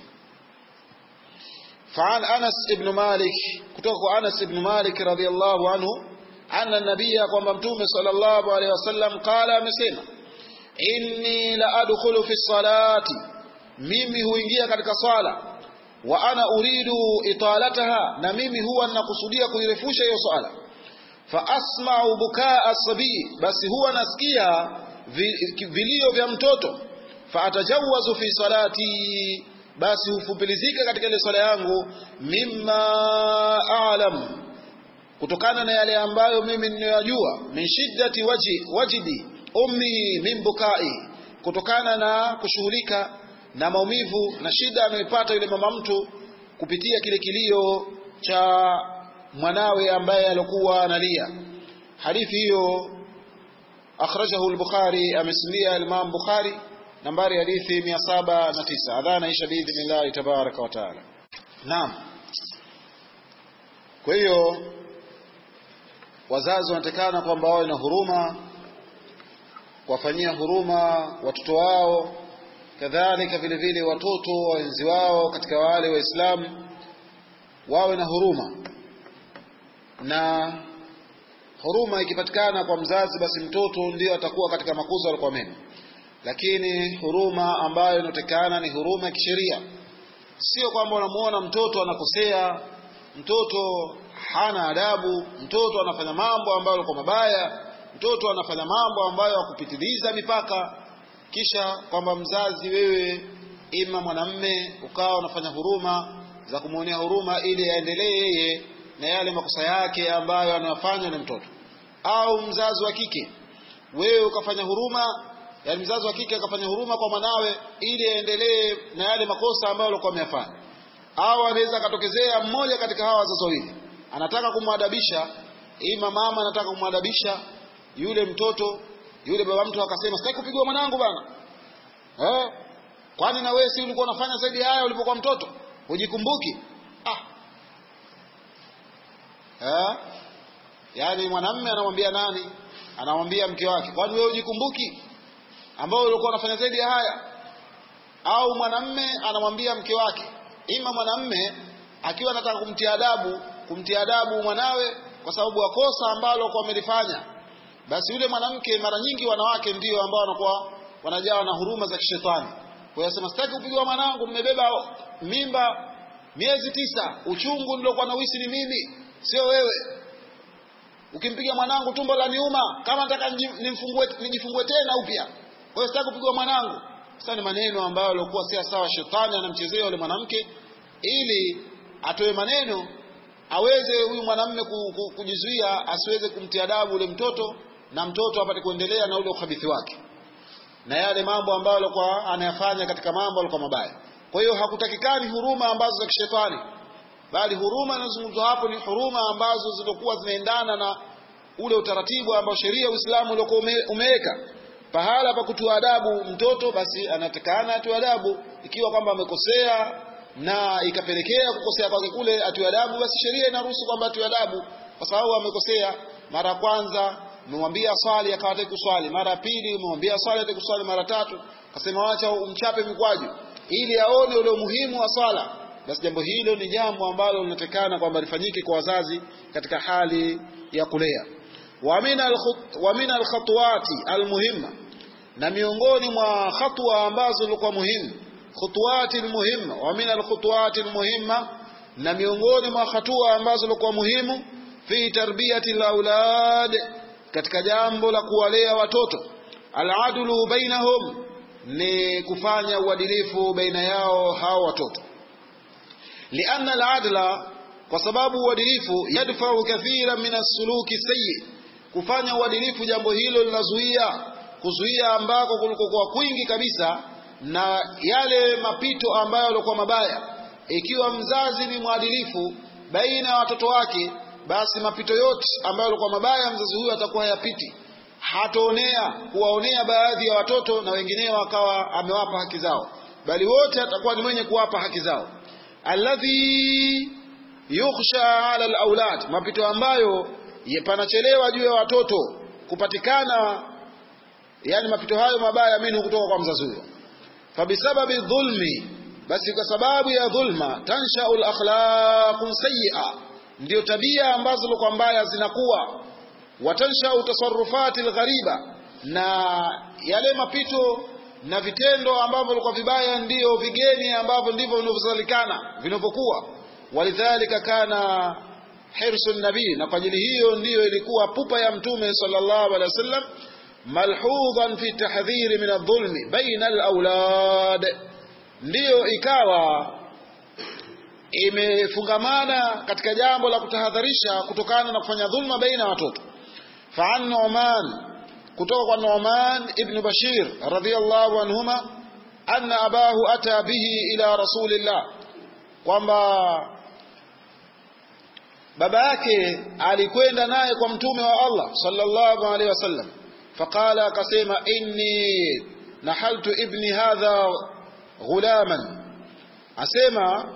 Fa'an Anas ibn Malik, kutoka kwa Anas ibn Malik radhiyallahu anhu, anna nabiyya, kwamba Mtume sallallahu alaihi wasallam qala, amesema, inni la adkhulu fi salati, mimi huingia katika swala, wa ana uridu italataha, na mimi huwa ninakusudia kuirefusha hiyo swala, fa asma'u bukaa as-sabi, basi huwa nasikia vilio vya mtoto, fa atajawazu fi salati, basi hufupilizika katika ile swala yangu, mimma a'lam, kutokana na yale ambayo mimi ninayojua, min shiddati wajidi ummi min bukai, kutokana na kushughulika na maumivu na shida anayopata yule mama mtu kupitia kile kilio cha mwanawe ambaye alikuwa analia. Hadithi hiyo akhrajahu al-Bukhari, amesimulia Imam Bukhari, nambari hadithi 709. Adhana isha biidhnillah tabaraka wa taala. Naam, kwa hiyo wazazi wanatakana kwamba wawe na huruma, kuwafanyia huruma watoto wao, kadhalika vile vile watoto waenzi wao katika wale Waislamu wawe na huruma. Na huruma ikipatikana kwa mzazi, basi mtoto ndio atakuwa katika makuzo alikuwa mema. Lakini huruma ambayo inatakana ni huruma ya kisheria, sio kwamba unamuona mtoto anakosea, mtoto hana adabu, mtoto anafanya mambo ambayo yalikuwa mabaya, mtoto anafanya mambo ambayo yakupitiliza mipaka, kisha kwamba mzazi wewe ima mwanamme ukawa unafanya huruma za kumuonea huruma ili aendelee yeye na yale makosa yake ambayo anayofanya na mtoto. Au mzazi wa kike wewe ukafanya huruma, yani mzazi wa kike akafanya huruma kwa mwanawe ili aendelee na yale makosa ambayo alikuwa ameyafanya. Au anaweza katokezea mmoja katika hawa wazazi wawili anataka kumwadabisha, ima mama anataka kumwadabisha yule mtoto, yule baba mtu akasema sitaki kupigwa mwanangu bana. Kwani na wewe si ulikuwa unafanya zaidi haya ulipokuwa mtoto? Hujikumbuki? Yani mwanamume anamwambia nani? Anamwambia mke wake, kwani wewe hujikumbuki ambao ulikuwa unafanya zaidi haya? Au mwanamume anamwambia mke wake, ima mwanamume akiwa anataka kumtia adabu mwanawe kwa sababu ya kosa ambalo kwa amelifanya, basi yule mwanamke, mara nyingi wanawake ndio ambao wanakuwa wanajawa na huruma za kishetani. Kwa hiyo sema sitaki kupigwa mwanangu, nimebeba mimba miezi 9, uchungu nilokuwa na wisi ni mimi, sio wewe. Ukimpiga mwanangu tumbo la niuma, kama nataka nijifungue tena upya. Kwa hiyo sitaki kupigwa mwanangu. Sasa ni maneno ambayo yalikuwa si sawa, shetani anamchezea yule mwanamke ili atoe maneno aweze huyu mwanamume kujizuia asiweze kumtia adabu ule mtoto, na mtoto apate kuendelea na ule ukhabithi wake na yale mambo ambayo alikuwa anayafanya katika mambo alikuwa mabaya. Kwa hiyo hakutakikani huruma ambazo za kishetani, bali huruma inazungumzwa hapo ni huruma ambazo zilikuwa zinaendana na ule utaratibu ambao sheria ya Uislamu uliokuwa umeweka. Pahala pa kutoa adabu mtoto, basi anatakana atoe adabu. Ikiwa kwamba amekosea na ikapelekea kukosea kwake kule atoe adabu, basi sheria inaruhusu kwamba atoe adabu, kwa sababu amekosea. Mara kwanza umemwambia swali akawataka kuswali, mara pili umemwambia swali ataka kuswali, mara tatu akasema acha umchape mikwaju ili aone ule umuhimu wa swala, basi jambo hilo ni jambo ambalo linatakana kwamba lifanyike kwa wazazi katika hali ya kulea. Wa min al-khatwati al-muhimma, na miongoni mwa khatwa ambazo zilikuwa muhimu, khutuwati al-muhimma. Wa min al-khutuwati al-muhimma, na miongoni mwa hatua ambazo zilikuwa muhimu fi tarbiyati al-aulad, katika jambo la kuwalea watoto, al-adlu bainahum, ni kufanya uadilifu baina yao hao watoto. Lianna al-adla, kwa sababu uadilifu yadfa'u kathira min as-suluki sayyi, kufanya uadilifu jambo hilo kuzuia ambako kulikokuwa kwingi kabisa na yale mapito ambayo yalikuwa mabaya. Ikiwa mzazi ni mwadilifu baina ya watoto wake, basi mapito yote ambayo yalikuwa mabaya mzazi huyo atakuwa hayapiti, kuwaonea baadhi ya watoto na wengineo akawa amewapa haki zao, bali wote atakuwa ni mwenye kuwapa haki zao. Alladhi yukhsha ala al-aulad, mapito ambayo panachelewa juu ya watoto kupatikana, yani mapito hayo mabaya minhu kutoka kwa mzazi huyo. Fabisababi dhulmi, basi kwa sababu ya dhulma, tanshau al-akhlaqu sayyi'a, ndio tabia ambazo kwa mbaya zinakuwa. Watanshau tasarrufati al-ghariba, na yale mapito na vitendo ambavyo vilikuwa vibaya ndio vigeni ambavyo ndivyo vinavyozalikana vinavyokuwa. Walidhalika kana hirsun nabii, na kwa ajili hiyo ndiyo ilikuwa pupa ya Mtume sallallahu alaihi wasallam, malhudhan fi tahdhiri min adh-dhulmi baina al-aulad, ndiyo ikawa imefungamana katika jambo la kutahadharisha kutokana na kufanya dhulma baina watoto. Fa'an Nu'man, kutoka kwa Nu'man ibn Bashir radhiyallahu anhuma, anna abahu ata bihi ila rasulillah, kwamba baba yake alikwenda naye kwa mtume wa Allah sallallahu alaihi wasallam. Faqala, akasema, inni nahaltu ibni hadha ghulaman, asema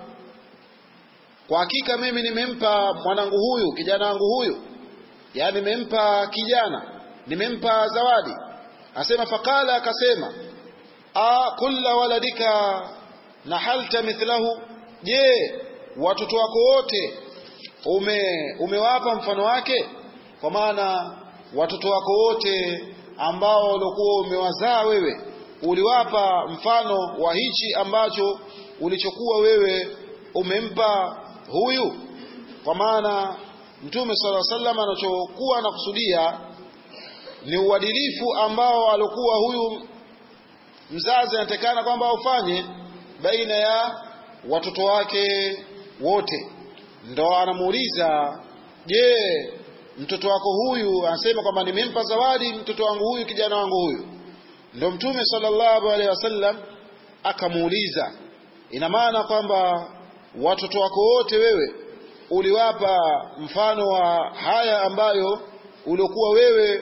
kwa hakika mimi nimempa mwanangu huyu, kijana wangu huyu, yani nimempa kijana, nimempa zawadi. Asema faqala, akasema, kulla waladika nahalta mithlahu, je, watoto wako wote umewapa mfano wake? Kwa maana watoto wako wote ambao walikuwa umewazaa wewe uliwapa mfano wa hichi ambacho ulichokuwa wewe umempa huyu? Kwa maana Mtume sallallahu alaihi wasallam anachokuwa anakusudia ni uadilifu ambao alikuwa huyu mzazi anatakana kwamba aufanye baina ya watoto wake wote. Ndo anamuuliza, je, mtoto wako huyu, anasema kwamba nimempa zawadi mtoto wangu huyu, kijana wangu huyu. Ndo Mtume sallallahu alaihi wasallam akamuuliza, ina maana kwamba watoto wako wote wewe uliwapa mfano wa haya ambayo uliokuwa wewe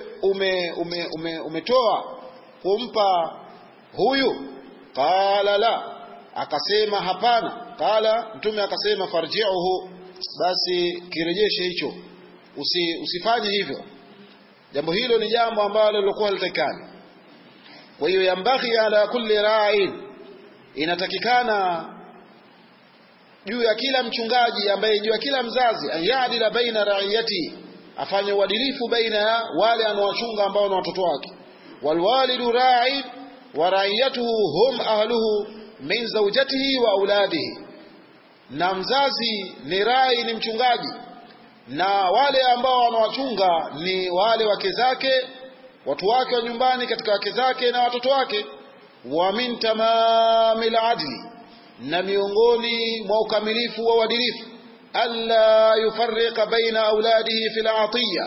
umetoa kumpa huyu? Qala la, akasema hapana. Qala, Mtume akasema farji'uhu, basi kirejeshe hicho, usifanye hivyo. Jambo hilo ni jambo ambalo lilikuwa litakani. Kwa hiyo yambaghi ala kulli ra'in, inatakikana juu ya kila mchungaji ambaye juu ya kila mzazi, ayadila baina ra'iyati, afanye uadilifu baina ya wale anawachunga ambao ni watoto wake. Walwalidu ra'in wa ra'iyatuhu hum ahluhu min zawjatihi wa auladihi, na mzazi ni rai, ni mchungaji, na wale ambao wanawachunga ni wale wake zake, watu wake wa nyumbani katika wake zake na watoto wake. Wa min tamamil adli, na miongoni mwa ukamilifu wa uadilifu, alla yufarriqa baina auladihi fil atiya,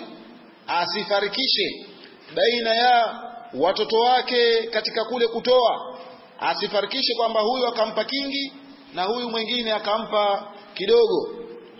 asifarikishe baina ya watoto wake katika kule kutoa. asifarikishe kwamba huyu akampa kingi na huyu mwingine akampa kidogo,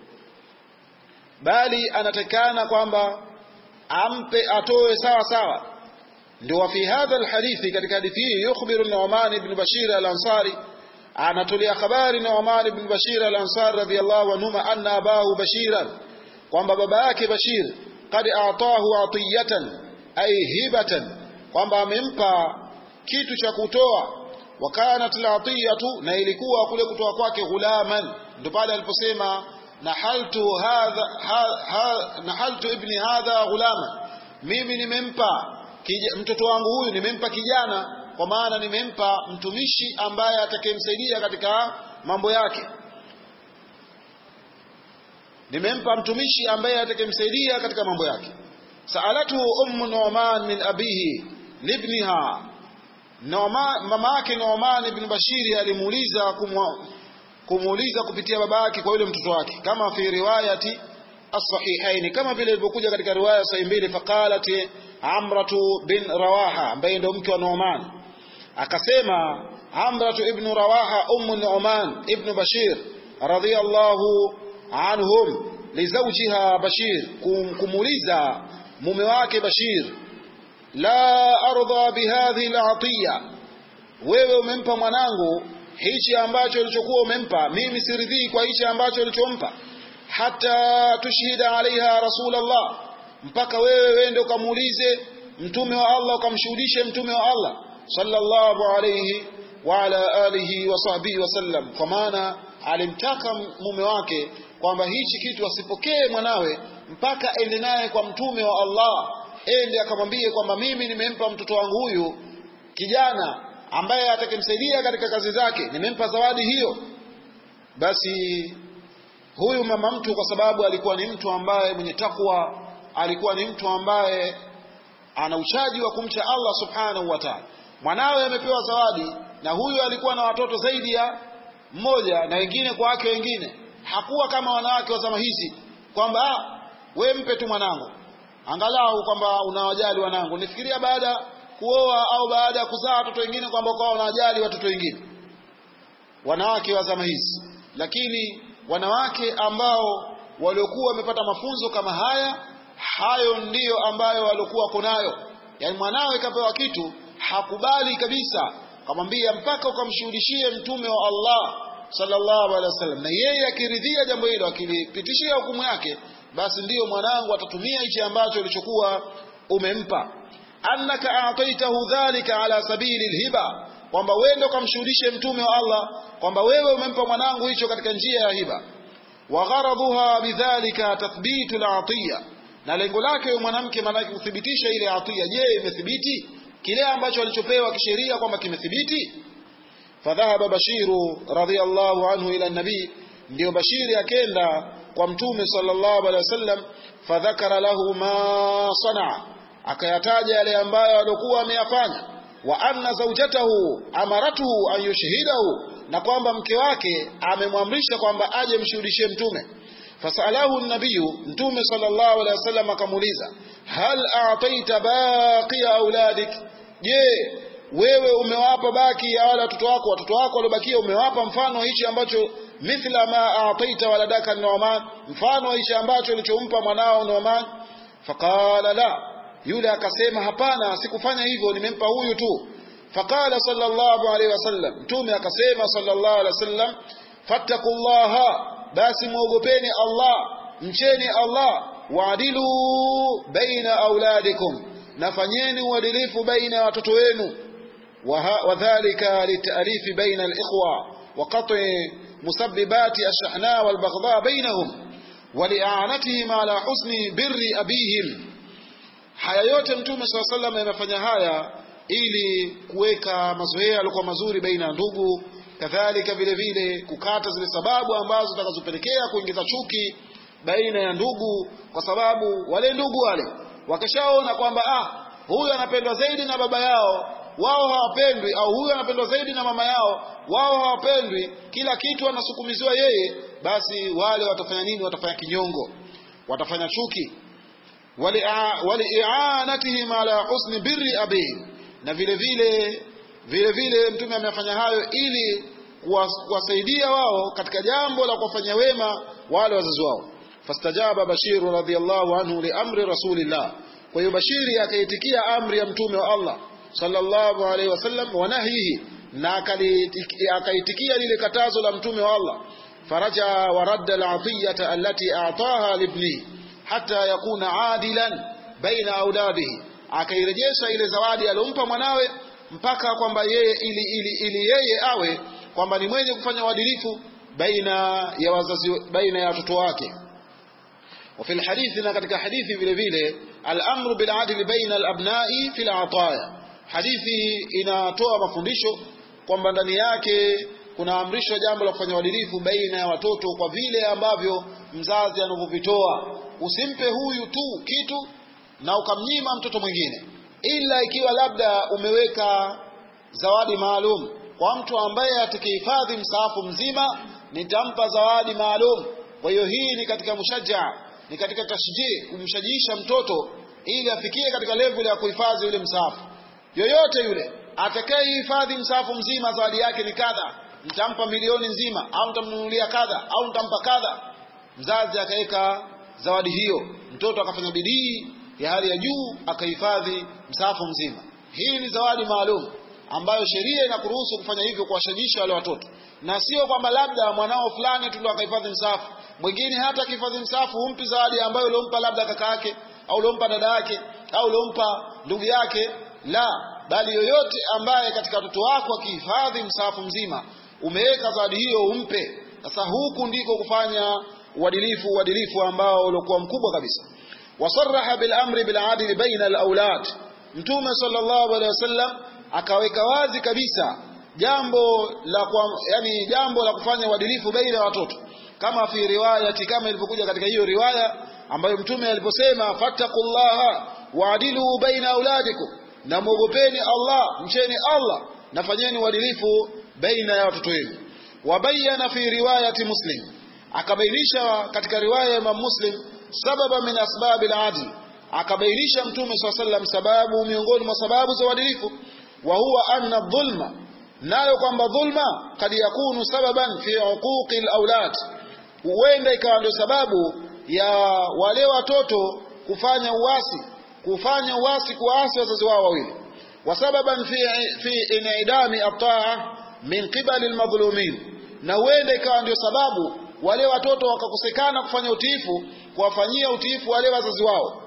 bali anatakana kwamba atoe sawa sawa. Ndio fi hadha alhadithi, katika hadithi hii, yukhbiru Nu'man ibn Bashir al-Ansari, anatolea habari Nu'man ibn Bashir al-Ansari radhiyallahu anhu anna abahu Bashiran, kwamba baba yake Bashir qad a'tahu atiyatan ay hibatan, kwamba amempa kitu cha kutoa. Wa kanat al-atiyatu, na ilikuwa kule kutoa kwake ghulaman, ndio pale aliposema nahaltu ibni hadha ghulaman, mimi nimempa mtoto wangu huyu, nimempa kijana, kwa maana nimempa mtumishi ambaye atakayemsaidia katika mambo yake, nimempa mtumishi ambaye atakayemsaidia katika mambo yake. Sa'alatu Nu'man min abihi libniha, mama yake Nu'man ibn Bashir kumuuliza kupitia baba yake kwa yule mtoto wake, kama fi riwayati as-sahihain, kama vile ilivyokuja katika riwaya sahihi mbili. Faqalat Amratu bin Rawaha, ambaye ndio mke wa Nu'man, akasema Amratu ibn Rawaha Nu'man ibn Bashir radhiyallahu anhum li zawjiha Bashir, kumuuliza mume wake Bashir, la arda bihadhihi al-atiya, wewe umempa mwanangu hichi ambacho ulichokuwa umempa, mimi siridhii kwa hichi ambacho ulichompa, hata tushhida alaiha Rasulullah, mpaka wewe ndio ukamuulize mtume wa Allah, ukamshuhudishe mtume wa Allah sallallahu alayhi wa ala alihi wa sahbihi wasallam. Kwa maana alimtaka mume wake kwamba hichi kitu asipokee mwanawe mpaka ende naye kwa mtume wa Allah, ende akamwambie kwamba mimi nimempa mtoto wangu huyu kijana ambaye atakemsaidia katika kazi zake, nimempa zawadi hiyo. Basi huyu mama mtu, kwa sababu alikuwa ni mtu ambaye mwenye takwa, alikuwa ni mtu ambaye ana uchaji wa kumcha Allah subhanahu wa ta'ala, mwanawe amepewa zawadi, na huyu alikuwa na watoto zaidi ya mmoja na wengine kwa wake wengine. Hakuwa kama wanawake wa zama hizi kwamba we mpe tu mwanangu, angalau kwamba unawajali wanangu. Nifikiria baada kuoa au baada ya kuzaa watoto wengine kwamba kwa wanawajali watoto wengine, wanawake wa zama hizi. Lakini wanawake ambao waliokuwa wamepata mafunzo kama hayo ndiyo ambayo walikuwa kunayo. Yani mwanawe kapewa kitu, hakubali kabisa, kamwambia mpaka ukamshuhudishie mtume wa Allah sallallahu alaihi wasallam, na yeye akiridhia jambo hilo, akilipitishia hukumu yake, basi ndiyo mwanangu atatumia hichi ambacho ulichokuwa umempa. Annaka a'taitahu dhalika ala sabili alhiba, kwamba wewe ndio kumshuhudishe mtume wa Allah kwamba wewe umempa mwanangu hicho katika njia ya hiba. Wa gharaduha bidhalika tathbitu al-atiya, na lengo lake mwanamke manake kuthibitisha ile atiya. Je, imethibiti kile ambacho alichopewa kisheria kwamba kimethibiti? Fadhahaba Bashiru radhiyallahu anhu ila nabii, ndio Bashiri akenda kwa mtume sallallahu alaihi wasallam. Fadhakara lahu ma sanaa, akayataja yale ambayo alikuwa ameyafanya. Wa anna zawjatahu amaratuhu an yushhidahu, na kwamba mke wake amemwamrisha kwamba aje mshuhudishie mtume. Fasalahu an-nabiy, mtume sallallahu alaihi wasallam akamuuliza, hal a'taita baqiya auladik, je wewe umewapa baki ya wale watoto wako waliobakia, umewapa mfano hichi ambacho mithla ma a'taita waladaka Nu'man, mfano hichi ambacho ulichompa mwanao Nu'man? Faqala la, yule akasema hapana, sikufanya hivyo, nimempa huyu tu. Faqala sallallahu alaihi wasallam, mtume akasema sallallahu alaihi wasallam, fattaqullaha, basi muogopeni Allah, mcheni Allah, waadilu baina auladikum, nafanyeni uadilifu baina watoto wenu. Wadhālika lita'rifi baina al-ikhwa wa qat'i musabbibati ash-shahna wal-baghdha bainahum wa li'anatihim ala husni birri abihim. Haya yote mtume sallallahu alaihi wasallam amefanya haya ili kuweka mazoea yalikuwa mazuri baina ya ndugu, kadhalika vile vile kukata zile sababu ambazo zitakazopelekea kuingiza chuki baina ya ndugu, kwa sababu wale ndugu wale wakishaona kwamba huyu anapendwa zaidi na baba yao, wao hawapendwi, au huyu anapendwa zaidi na mama yao, wao hawapendwi, kila kitu anasukumiziwa yeye, basi wale watafanya nini? Watafanya kinyongo, watafanya chuki. Wali'anatihim ala husni birri abihim, na vile vile vile vile mtume amefanya hayo ili kuwasaidia wao katika jambo la kufanya wema wale wazazi wao. Fastajaba Bashir radhiyallahu anhu li amri rasulillah, kwa hiyo Bashiri akaitikia amri ya mtume wa Allah sallallahu alaihi wasallam wa nahyihi, na akaitikia lile katazo la mtume wa Allah. Faraja wa radda al-atiyata allati a'taha libni hatta yakuna adilan baina auladihi, akairejesha ile zawadi aliyompa mwanawe mpaka kwamba yeye ili yeye awe kwamba ni mwenye kufanya uadilifu baina ya wazazi, baina ya watoto wake. وفي الحديث na katika hadithi vile vile al-amru bil adli baina al-abna'i fil ataya, hadithi inatoa mafundisho kwamba ndani yake kuna amrisho jambo la kufanya uadilifu baina ya watoto kwa vile ambavyo mzazi anavyovitoa. Usimpe huyu tu kitu na ukamnyima mtoto mwingine, ila ikiwa labda umeweka zawadi maalum kwa mtu ambaye atakihifadhi msaafu mzima, nitampa zawadi maalum. Kwa hiyo hii ni katika mushajja, ni katika tashjii, kumshajiisha mtoto ili afikie katika level ya kuhifadhi ule msaafu. Yoyote yule atakayehifadhi msaafu mzima, zawadi yake ni kadha, nitampa milioni nzima, au nitamnunulia kadha, au nitampa kadha. Mzazi akaweka zawadi hiyo, mtoto akafanya bidii ya hali ya juu akahifadhi msaafu mzima. Hii ni zawadi maalum ambayo sheria inakuruhusu kufanya hivyo, kuwashajisha wale watoto, na sio kwamba labda mwanao fulani tu ndo akahifadhi msaafu, mwingine hata akihifadhi msaafu umpi zawadi ambayo uliompa labda kaka yake au uliompa dada yake au uliompa ndugu yake. La, bali yoyote ambaye katika watoto wako akihifadhi msaafu mzima, umeweka zawadi hiyo umpe. Sasa huku ndiko kufanya uadilifu ambao ulikuwa mkubwa kabisa. Wasarraha bil amri bil adli baina al aulad, mtume sallallahu alaihi wasallam akaweka wazi kabisa jambo la kufanya uadilifu baina ya watoto, kama fi riwayati, kama ilivyokuja katika hiyo riwaya ambayo mtume aliposema fattaqullaha waadilu baina auladikum, na muogopeni Allah, mcheni Allah na fanyeni uadilifu baina ya watoto wenu. Wabayana fi riwayati Muslim, akabainisha katika riwaya ya Imam Muslim sababa min asbabil adl, akabainisha mtume sallallahu alaihi wasallam sababu miongoni mwa sababu za uadilifu. Wa huwa anna dhulma, nayo kwamba dhulma kad yakunu sababan fi uquqi al-aulad, huenda ikawa ndio sababu ya wale watoto kufanya uasi kuasi wazazi wao wawili. Wa sababan fi inidami at-ta'a min qibali al-madhlumin, na huenda ikawa ndio sababu wale watoto wakakosekana kufanya utiifu, kuwafanyia utiifu wale wazazi wao,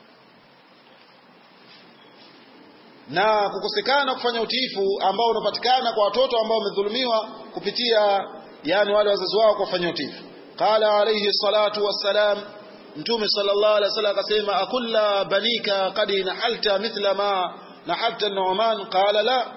na kukosekana kufanya utiifu ambao unapatikana kwa watoto ambao wamedhulumiwa kupitia wale wazazi wao kufanya utiifu. Qala alayhi salatu wassalam, mtume sallallahu alaihi wasallam akasema akulla banika qad nahalta mithla ma nahalta Nu'man, qala la.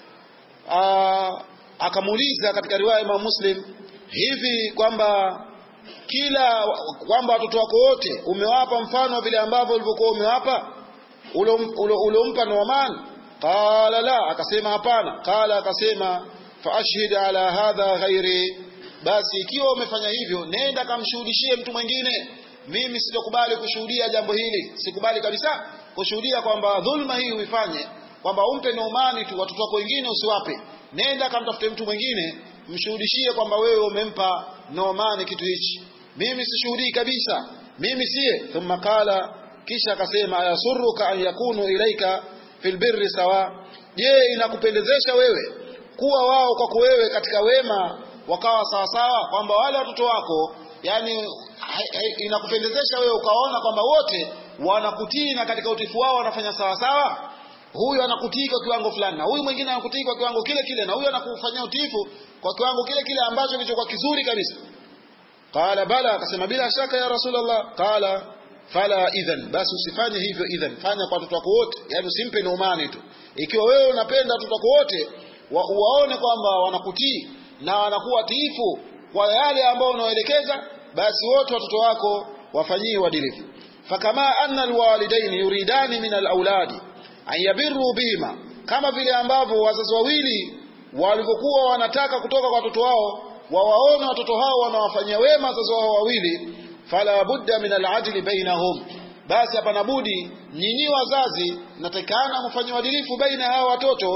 Akamuuliza katika riwaya ya Imam Muslim, hivi kwamba watoto wako wote umewapa mfano vile ambavyo ulivyokuwa umewapa uliompa Nu'man? Qala la, akasema hapana. Qala, akasema fa ashhid ala hadha ghairi, basi ikiwa umefanya hivyo nenda kamshuhudishie mtu mwingine. Mimi sitakubali kushuhudia jambo hili, sikubali kabisa kushuhudia kwamba dhulma hii uifanye, kwamba umpe Nu'man tu, watoto wako wengine usiwape. Nenda kamtafute mtu mwingine, mshuhudishie kwamba wewe umempa Nu'man kitu hichi, mimi sishuhudii kabisa, mimi siye. Thumma qala, kisha akasema ayasurruka an yakunu ilaika fil birri sawa, je, inakupendezesha wewe kuwa wao kwako wewe katika wema wakawa sawa sawa, kwamba wale watoto wako inakupendezesha wewe ukaona kwamba wote wanakutii na katika utifu wao wanafanya sawa sawa? Huyu anakutii kwa kiwango fulani na huyu mwingine anakutii kwa kiwango kile kile, na huyu anakufanyia utifu kwa kiwango kile kile ambacho kilichokuwa kizuri kabisa. Qala bala, akasema bila shaka ya Rasulullah. Qala fala idhan, basi usifanye hivyo. Idhan, fanya kwa watoto wako wote, usimpe Nu'man tu. Ikiwa wewe unapenda watoto wako wote waone kwamba wanakutii na wanakuwa tiifu kwa yale ambao unawaelekeza, basi wote watoto wako wafanyie uadilifu. Fakama anna alwalidaini yuridani min alawladi an yabirru bihima, kama vile ambavyo wazazi wawili walivyokuwa wanataka kutoka kwa watoto wao wawaone watoto hao wanawafanyia wema wazazi wao wawili, fala budda min al-adli bainahum, basi hapana budi nyinyi wazazi natakana mfanye uadilifu baina hao watoto,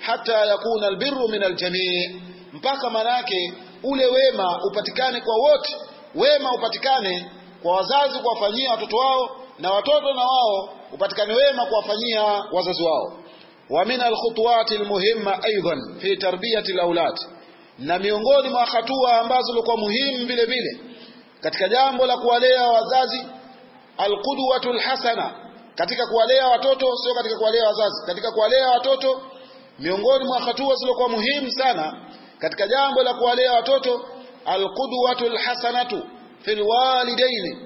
hatta yakuna albirru min aljami', mpaka manake ule wema upatikane kwa wote, wema upatikane kwa wazazi kuwafanyia watoto wao, na watoto na wao upatikane wema kuwafanyia wazazi wao. Wa min alkhutuwati almuhimma aidan fi tarbiyati alawlad, na miongoni mwa hatua ambazo zilikuwa muhimu vile vile katika jambo la kuwalea wazazi, alqudwatul hasana, katika kuwalea watoto, sio katika kuwalea wazazi, katika kuwalea watoto, miongoni mwa hatua zilizokuwa muhimu sana katika jambo la kuwalea watoto, alqudwatul hasanatu fil walidaini,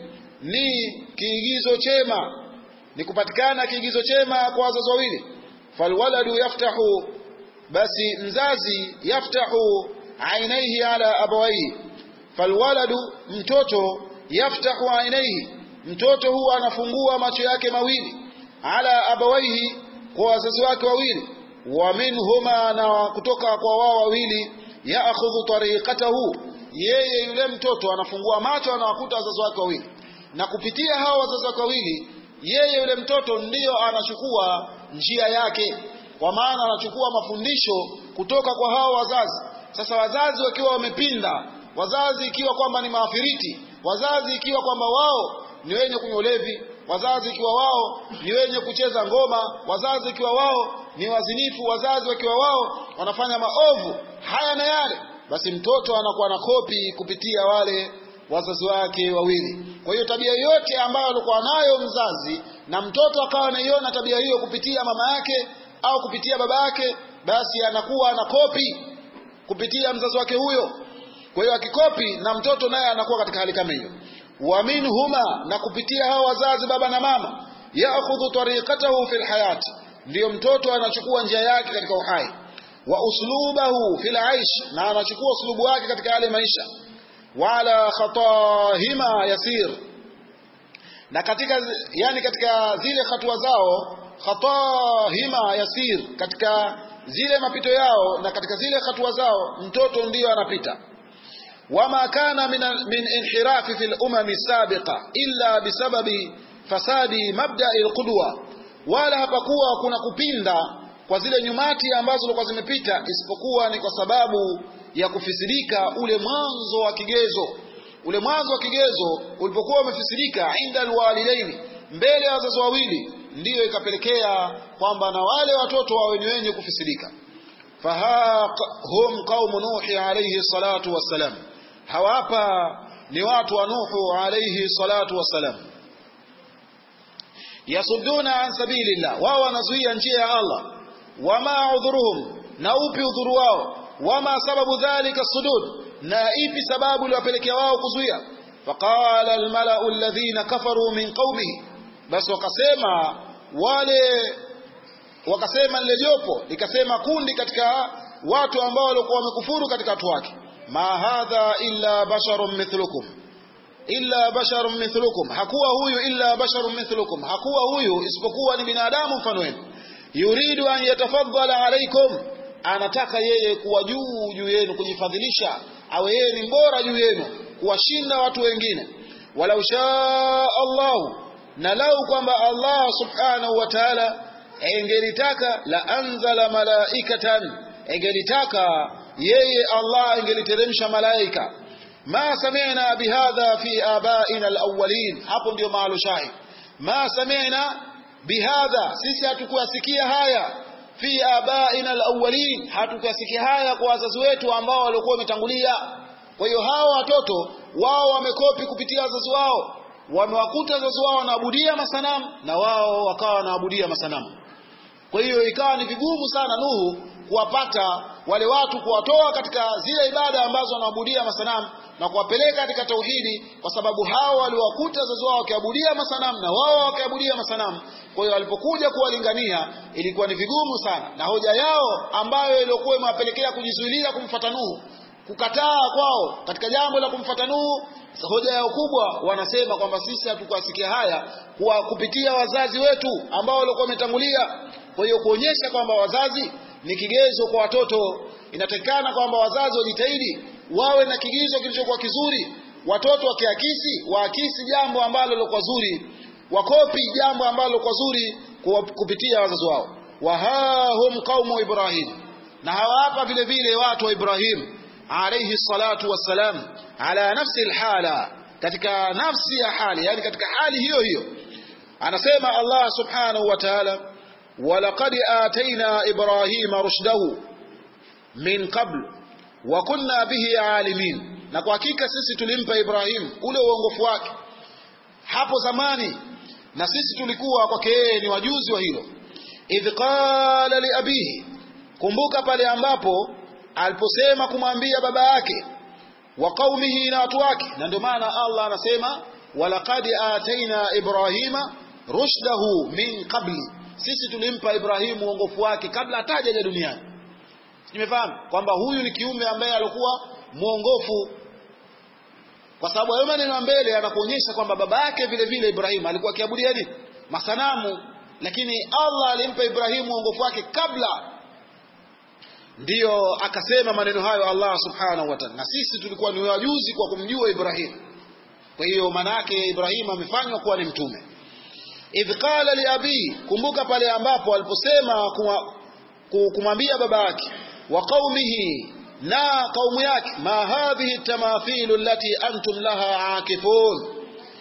ni kiigizo chema, ni kupatikana kiigizo chema kwa wazazi wawili. Falwaladu yaftahu, basi mzazi yaftahu ainaihi ala abawaihi, falwaladu, mtoto, yaftahu ainaihi, mtoto huwa anafungua macho yake mawili, ala abawaihi, kwa wazazi wake wawili, wa minhuma, na kutoka kwa wao wawili, yaakhudhu tariqatahu, yeye yule mtoto anafungua macho anawakuta wazazi wake wawili, na kupitia hao wazazi wake wawili yeye yule mtoto ndiyo anachukua njia yake, kwa maana anachukua mafundisho kutoka kwa hao wazazi. Sasa wazazi wakiwa wamepinda, wazazi ikiwa kwamba ni maafiriti, wazazi ikiwa kwamba wao ni wenye kunywa ulevi, wazazi ikiwa wao ni wenye kucheza ngoma, wazazi ikiwa wao ni wazinifu, wazazi wakiwa wao wanafanya maovu haya na yale, basi mtoto anakuwa na kopi kupitia wale wazazi wake wawili. Kwa hiyo tabia yote ambayo alikuwa nayo mzazi na mtoto akawa anaiona tabia hiyo kupitia mama yake au kupitia baba yake, basi anakuwa na kopi kupitia mzazi wake huyo. Kwa hiyo akikopi, na mtoto naye anakuwa katika hali kama hiyo. Wa minhuma, na kupitia hao wazazi baba na mama, yaakhudhu tariqatahu fil hayat, ndio mtoto anachukua njia yake katika uhai. Wa uslubahu fil aish, na anachukua uslubu wake katika yale maisha. Wala khatahima yasir, na katika katika zile hatua zao, khatahima yasir, katika zile mapito yao na katika zile hatua zao mtoto ndiyo anapita. Wama kana min inhirafi fil umami sabiqa illa bisababi fasadi mabda'i alqudwa, wala hapakuwa kuna kupinda kwa zile nyumati ambazo zilikuwa zimepita isipokuwa ni kwa sababu ya kufisidika ule mwanzo wa kigezo. Ule mwanzo wa kigezo ulipokuwa umefisidika inda alwalidaini, mbele ya wazazi wawili, ndiyo ikapelekea kwamba na wale watoto wawe ni wenye kufisidika. Fahum qaumu Nuhi alayhi salatu wassalam, hawapa ni watu wa Nuhu alayhi salatu wassalam. Yasudduna an sabilillah, wao wanazuia njia ya Allah. Wama udhuruhum, na upi udhuru wao. Wama sababu dhalika sudud, na ipi sababu iliyopelekea wao kuzuia. Faqala almalau alladhina kafaru min qaumihi, basi wakasema lile jopo likasema kundi katika watu ambao walikuwa wamekufuru katika watu wake, ma hadha illa basharun mithlukum, illa basharun mithlukum, hakuwa huyu illa basharun mithlukum, hakuwa huyu isipokuwa ni binadamu mfano wenu. Yuridu an yatafaddala alaykum, anataka yeye kuwa juu yenu, kujifadhilisha, awe yeye ni bora juu yenu, kuwashinda watu wengine. Walau shaa Allah, na lau kwamba Allah subhanahu wa ta'ala engelitaka, la anzala malaikatan, engelitaka yeye Allah engeliteremsha malaika. Ma sami'na bihadha fi abaina alawwalin, hapo ndio mahali shahid. Ma sami'na bihadha, sisi hatukuyasikia haya, fi abaina alawwalin, hatukuyasikia haya kwa wazazi wetu ambao walikuwa wametangulia. Kwa hiyo hao watoto wao wamekopi kupitia wazazi wao, wamewakuta wazazi wao wanaabudia masanamu na wao wakawa wanaabudia masanamu. Kwa hiyo ikawa ni vigumu sana Nuhu kuwapata wale watu, kuwatoa katika zile ibada ambazo wanaabudia masanamu na kuwapeleka katika tauhidi, kwa sababu hao waliwakuta wazazi wao wakiabudia masanamu na wao wakiabudia masanamu. Kwa hiyo walipokuja kuwalingania ilikuwa ni vigumu sana, na hoja yao ambayo ilikuwa imewapelekea kujizuilia kumfuata Nuhu, kukataa kwao katika jambo la kumfuata Nuhu, hoja yao kubwa wanasema kwamba sisi hatukusikia haya kwa kupitia wazazi wetu ambao walikuwa wametangulia. Kwa hiyo kuonyesha kwamba wazazi ni kigezo kwa watoto, inatakikana kwamba wazazi wajitahidi wawe na kigezo kilichokuwa kizuri. Watoto waakisi jambo ambalo lilikuwa zuri, wakopi jambo ambalo lilikuwa zuri kupitia wazazi wao. Wa hum qaumu Ibrahim, na hawapa vile vile watu wa Ibrahim alayhi salatu wassalam ala nafsi alhala, katika nafsi ya hali, yani katika hali hiyo hiyo. Anasema Allah subhanahu wa ta'ala, walaqad atayna Ibrahima rushdahu min qabl wa kunna bihi alimin, na kwa hakika sisi tulimpa Ibrahim ule uongofu wake hapo zamani, na sisi tulikuwa kwake yeye ni wajuzi wa hilo. Idh qala li abihi, kumbuka pale ambapo aliposema kumwambia baba yake, wa qaumihi, na watu wake. Na ndio maana Allah anasema walaqad atayna Ibrahima rushdahu min qabli, sisi tulimpa Ibrahim uongofu wake kabla hatajaja duniani. Nimefahamu kwamba huyu ni kiumbe ambaye alikuwa muongofu, kwa sababu hayo maneno ya mbele yanakuonyesha kwamba baba yake vile vile Ibrahim alikuwa akiabudia nini? Masanamu, lakini Allah alimpa Ibrahim uongofu wake kabla. Ndiyo akasema maneno hayo Allah subhanahu wa ta'ala, na sisi tulikuwa ni wajuzi kwa kumjua Ibrahim. Kwa hiyo maana yake Ibrahim amefanywa kuwa ni mtume. Idh qala li abi, kumbuka pale ambapo aliposema kumwambia baba yake, wa qaumihi, na kaumu yake, ma hadhihi tamathilu allati antum laha akifun,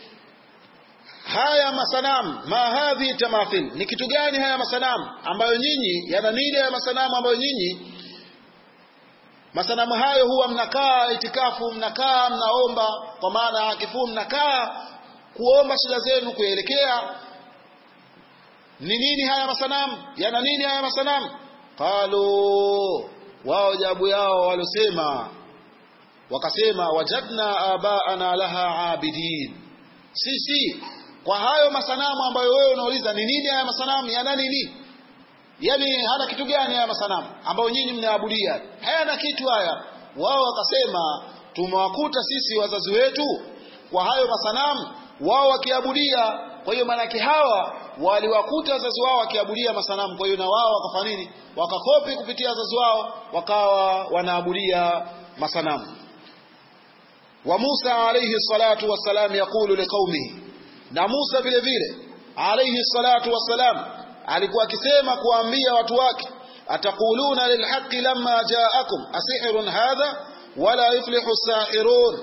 haya masanamu, ma hadhihi tamathil, ni kitu gani haya masanamu ambayo nyinyi, yana nini haya masanamu ambayo nyinyi, masanamu hayo huwa mnakaa itikafu, mnakaa mnaomba, kwa maana akifu mnakaa kuomba shida zenu kuelekea. Ni nini haya masanamu? Yana nini haya masanamu? Qalu, wao jawabu yao walosema, wakasema wajadna abaana laha abidin, sisi kwa hayo masanamu ambayo wewe unauliza ni nini haya masanamu, yana nini, yani hana kitu gani haya masanamu ambayo nyinyi mnaabudia, hayana kitu haya. Wao wakasema tumewakuta sisi wazazi wetu kwa hayo masanamu wao wakiabudia. Kwa hiyo maana hawa waliwakuta wazazi wao wakiabudia masanamu, kwa hiyo na wao wakafanya nini? Wakakopi kupitia wazazi wao, wakawa wanaabudia masanamu. Wa Musa alayhi salatu wassalam yakulu liqaumihi, na Musa vile vile alayhi salatu wassalam alikuwa akisema kuambia watu wake, ataquluna lilhaqqi lamma ja'akum asihrun hadha wala yuflihu as-sahirun.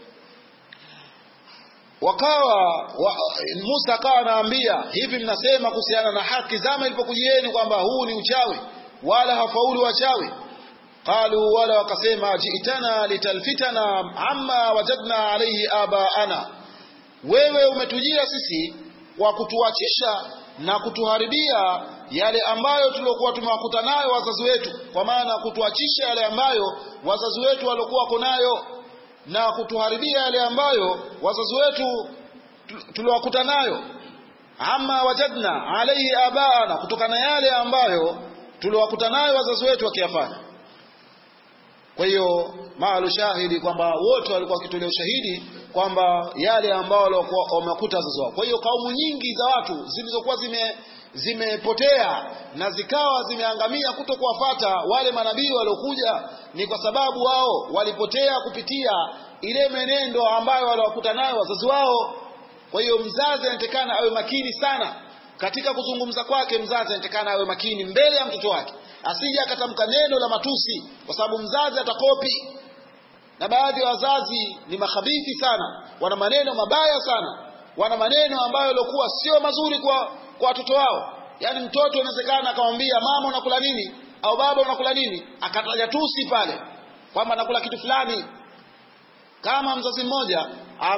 Musa akawa anaambia, hivi mnasema kuhusiana na haki zama ilipokujieni kwamba huu ni uchawi wala hafaulu wachawi? Qalu, wala wakasema, jiitana litalfitana amma wajadna alayhi abaana, wewe umetujia sisi kwa kutuachisha na kutuharibia yale ambayo tuliokuwa tumewakuta nayo wazazi wetu, kwa maana kutuachisha yale ambayo wazazi wetu walikuwa wako nayo na kutuharibia yale ambayo wazazi wetu tuliwakuta nayo. Amma wajadna alayhi abaana, kutokana yale ambayo tuliwakuta nayo wazazi wetu wakiyafanya. Kwa hiyo maalu shahidi kwamba wote walikuwa wakitolea ushahidi kwamba yale ambao walikuwa wamekuta wazazi wao. Kwa hiyo kaumu nyingi za watu zilizokuwa zimepotea na zikawa zimeangamia kuto kuwafuata wale manabii waliokuja, ni kwa sababu wao walipotea kupitia ile menendo ambayo waliwakuta nayo wazazi wao. Kwa hiyo mzazi anatakana awe makini sana katika kuzungumza kwake. Mzazi anatakana awe makini mbele ya mtoto wake, asije akatamka neno la matusi, kwa sababu mzazi atakopi. Na baadhi ya wazazi ni makhabithi sana, wana maneno mabaya sana, wana maneno ambayo yalikuwa sio mazuri kwa watoto wao. Yani mtoto inawezekana akamwambia mama unakula nini au baba unakula nini, akataja tusi pale kwamba anakula kitu fulani. Kama mzazi mmoja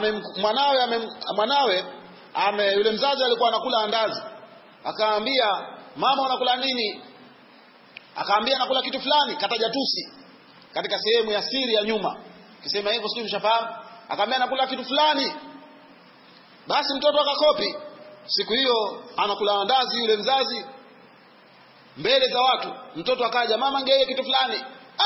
yule mzazi alikuwa anakula andazi, akaambia mama unakula nini, akaambia anakula kitu fulani, kataja tusi katika sehemu ya siri ya nyuma. Kisema hivyo sio mshafahamu, akaambia anakula kitu fulani. Basi mtoto akakopi. Siku hiyo anakula andazi yule mzazi mbele za watu, mtoto akaja, mama ngeye kitu fulani.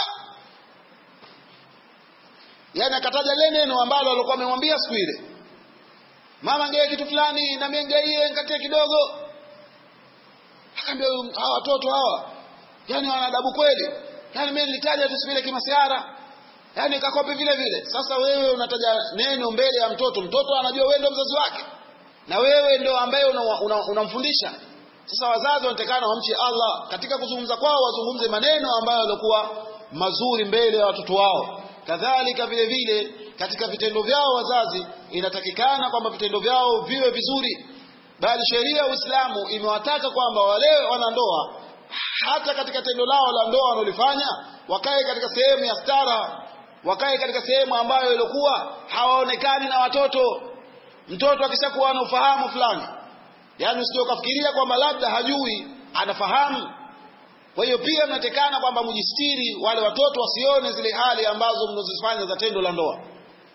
Yani akataja ile neno ambalo alikuwa amemwambia siku ile, mama ngeye kitu fulani na mimi ngeye nikatie kidogo. Akaambia hawa watoto hawa yani wana adabu kweli, yani mimi nilitaja tu vile kimasiara, yani kakopi vile vile. Sasa wewe unataja neno mbele ya mtoto, mtoto anajua wewe ndio mzazi wake na wewe ndio ambaye unamfundisha. Sasa wazazi wanatakana wamche Allah, katika kuzungumza kwao wazungumze maneno ambayo yalikuwa mazuri mbele ya watoto wao. Kadhalika vile vile katika vitendo vyao wazazi inatakikana kwamba vitendo vyao viwe vizuri, bali sheria ya Uislamu imewataka kwamba wale wanandoa hata katika tendo lao la ndoa wanalofanya wakae katika sehemu ya stara, wakae katika sehemu ambayo ilikuwa hawaonekani na watoto. Mtoto akishakuwa na ufahamu fulani, yani usije ukafikiria kwamba labda hajui, anafahamu. Kwa hiyo pia mnatekana kwamba mjistiri, wale watoto wasione zile hali ambazo mnazozifanya za tendo la ndoa,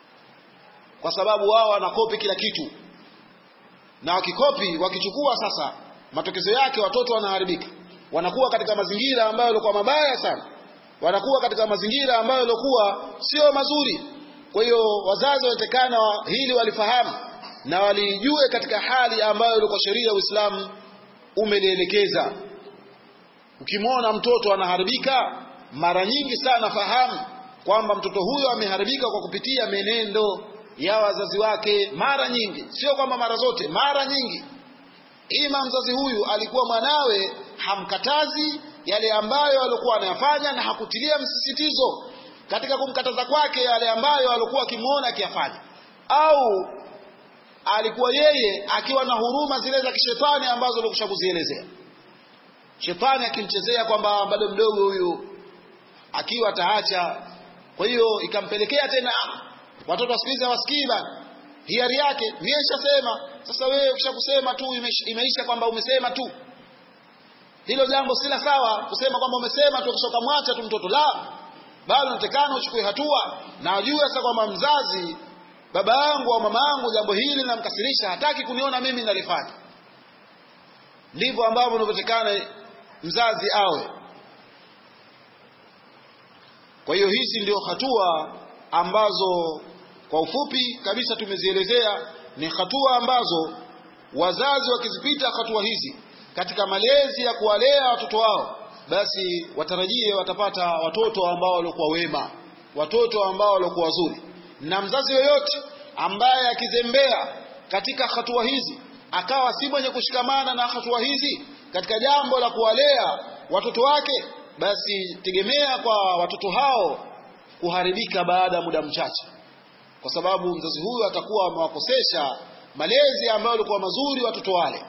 kwa sababu wao wanakopi kila kitu, na wakikopi wakichukua, sasa matokezo yake watoto wanaharibika, wanakuwa katika mazingira ambayo yalikuwa mabaya sana, wanakuwa katika mazingira ambayo yalikuwa sio mazuri. Kwa hiyo wazazi wanatekana hili walifahamu na walijue katika hali ambayo ilikuwa sheria ya Uislamu umelielekeza. Ukimwona mtoto anaharibika, mara nyingi sana fahamu kwamba mtoto huyo ameharibika kwa kupitia menendo ya wazazi wake. Mara nyingi, sio kwamba mara zote, mara nyingi. Ima mzazi huyu alikuwa mwanawe hamkatazi yale ambayo alikuwa anayafanya na hakutilia msisitizo katika kumkataza kwake yale ambayo alikuwa akimuona akiyafanya, au alikuwa yeye akiwa na huruma zile za kishetani ambazo alikusha kuzielezea. Shetani akimchezea kwamba bado mdogo huyu, akiwa taacha. Kwa hiyo ikampelekea tena watoto wasikilize wasikii bana, hiari yake nimeshasema. Sasa wewe ukishakusema tu imeisha kwamba umesema tu. Hilo jambo si la sawa kusema kwamba umesema tu kisha kumwacha tu mtoto, la, bali unatakana uchukue hatua na ujue sasa kwamba mzazi, baba yangu au mama yangu, jambo hili linamkasirisha, hataki kuniona mimi nalifanya. Ndivyo ambavyo unavyotakana mzazi awe. Kwa hiyo hizi ndio hatua ambazo kwa ufupi kabisa tumezielezea, ni hatua ambazo wazazi wakizipita hatua hizi katika malezi ya kuwalea watoto wao, basi watarajie watapata watoto ambao walikuwa wema, watoto ambao walikuwa wazuri. Na mzazi yoyote ambaye akizembea katika hatua hizi, akawa si mwenye kushikamana na hatua hizi katika jambo la kuwalea watoto wake, basi tegemea kwa watoto hao kuharibika baada ya muda mchache, kwa sababu mzazi huyu atakuwa amewakosesha malezi ambayo yalikuwa mazuri watoto wale.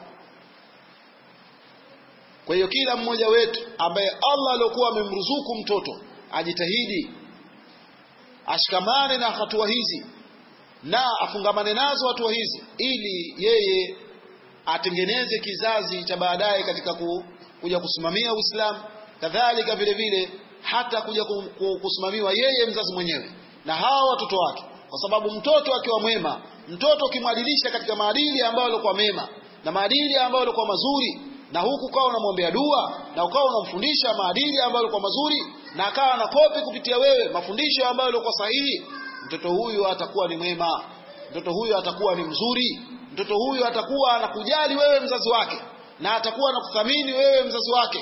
Kwa hiyo kila mmoja wetu ambaye Allah alikuwa amemruzuku mtoto ajitahidi ashikamane na hatua hizi na afungamane nazo hatua hizi, ili yeye atengeneze kizazi cha baadaye katika kuja kusimamia Uislamu, kadhalika vile vile hata kuja kusimamiwa yeye mzazi mwenyewe na hawa watoto wake. Kwa sababu mtoto akiwa mwema, mtoto ukimwadilisha katika maadili ambayo yalikuwa mema na maadili ambayo yalikuwa mazuri, na huku ukawa unamwombea dua na ukawa unamfundisha maadili ambayo yalikuwa mazuri, na akawa anakopi kupitia wewe mafundisho ambayo yalikuwa sahihi, mtoto huyu atakuwa ni mwema, mtoto huyu atakuwa ni mzuri, mtoto huyu atakuwa anakujali wewe mzazi wake, na atakuwa anakuthamini wewe mzazi wake.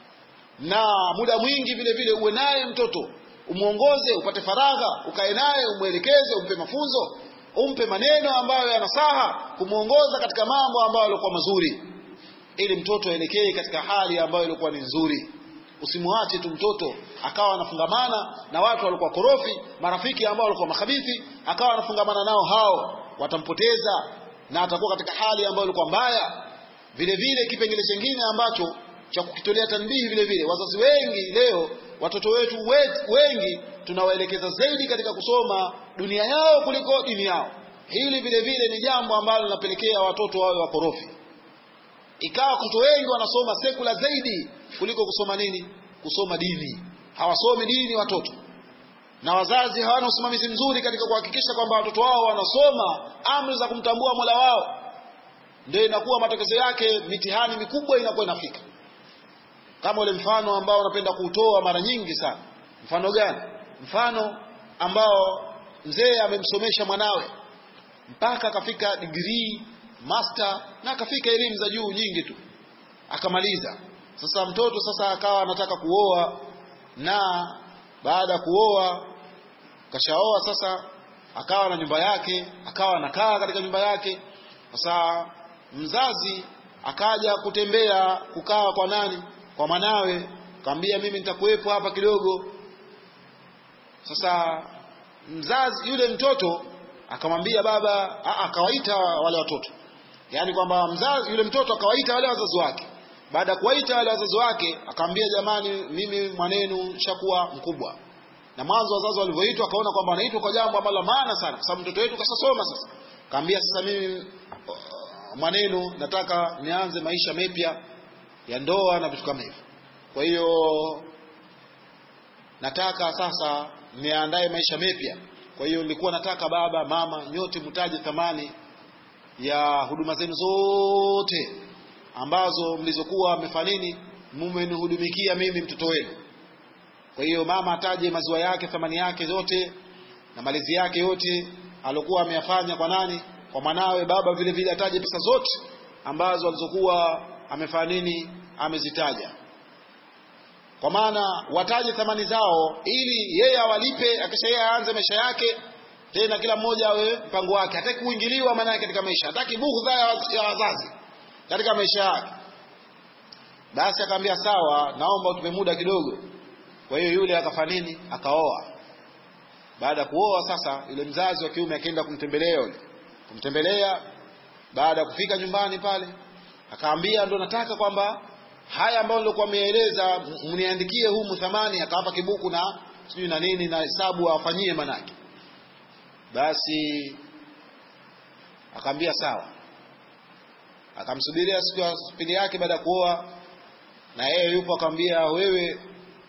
Na muda mwingi vile vile uwe naye mtoto, umuongoze, upate faragha, ukae naye, umuelekeze, umpe mafunzo, umpe maneno ambayo yanasaha, kumuongoza katika mambo ambayo yalikuwa mazuri, ili mtoto aelekee katika hali ambayo ilikuwa ni nzuri. Usimwache tu mtoto akawa anafungamana na watu walikuwa korofi, marafiki ambao walikuwa makhabithi, akawa anafungamana nao, hao watampoteza na atakuwa katika hali ambayo ilikuwa mbaya. Vile vile kipengele kingine ambacho cha kukitolea tanbihi, vile vile wazazi wengi leo, watoto wetu wengi tunawaelekeza zaidi katika kusoma dunia yao kuliko dini yao. Hili vile vile ni jambo ambalo linapelekea watoto wawe wakorofi. Ikawa watoto wengi wanasoma sekula zaidi kuliko kusoma nini? Kusoma dini. Hawasomi dini watoto, na wazazi hawana usimamizi mzuri katika kuhakikisha kwamba watoto wao wanasoma amri za kumtambua Mola wao. Ndio inakuwa matokeo yake mitihani mikubwa inakuwa inafika, kama ule mfano ambao napenda kuutoa mara nyingi sana. Mfano gani? Mfano ambao mzee amemsomesha mwanawe mpaka akafika degree, master, na akafika elimu za juu nyingi tu, akamaliza. Sasa mtoto sasa akawa anataka kuoa, na baada ya kuoa, kashaoa sasa, akawa na nyumba yake, akawa anakaa katika nyumba yake. Sasa mzazi akaja kutembea kukaa kwa nani? Kwa mwanawe. Akamwambia mimi nitakuwepo hapa kidogo. Sasa mzazi yule mtoto akamwambia baba, akawaita wale watoto. Yaani kwamba mzazi yule mtoto akawaita wale wazazi wake. Baada ya kuwaita wale wazazi wake akamwambia jamani, mimi mwanenu shakuwa mkubwa. Na mwanzo wazazi walivyoitwa akaona kwamba wanaitwa kwa jambo ambalo maana sana, kwa sababu mtoto wetu kasasoma sasa. Akamwambia sasa mimi mwanenu nataka nianze maisha mapya ya ndoa na vitu kama hivyo. Kwa hiyo nataka sasa niandae maisha mapya. Kwa hiyo nilikuwa nataka baba, mama, nyote mtaje thamani ya huduma zenu zote ambazo mlizokuwa mmefanini mmenihudumikia mimi mtoto wenu. Kwa hiyo mama ataje maziwa yake, thamani yake zote na malezi yake yote alokuwa ameyafanya kwa nani? Kwa mwanawe. Baba vile vile ataje pesa zote ambazo alizokuwa amefanini amezitaja. Kwa maana wataje thamani zao ili yeye awalipe, akisha yeye aanze maisha yake tena kila mmoja awe mpango wake. Hataki kuingiliwa maana yake katika maisha. Hataki bughudha ya wazazi katika maisha yake. Basi akamwambia sawa, naomba utupe muda kidogo. Kwa hiyo yule akafanini? Akaoa. Baada ya kuoa sasa yule mzazi wa kiume akaenda kumtembelea. Baada ya kufika nyumbani pale akaambia ndo nataka kwamba haya ambayo nilikuwa nimeeleza mniandikie humu thamani. Akawapa kibuku na sijui na nini na hesabu awafanyie manake. Basi akaambia sawa. Akamsubiria siku ya pili yake baada ya kuoa, na yeye yupo. Akamwambia wewe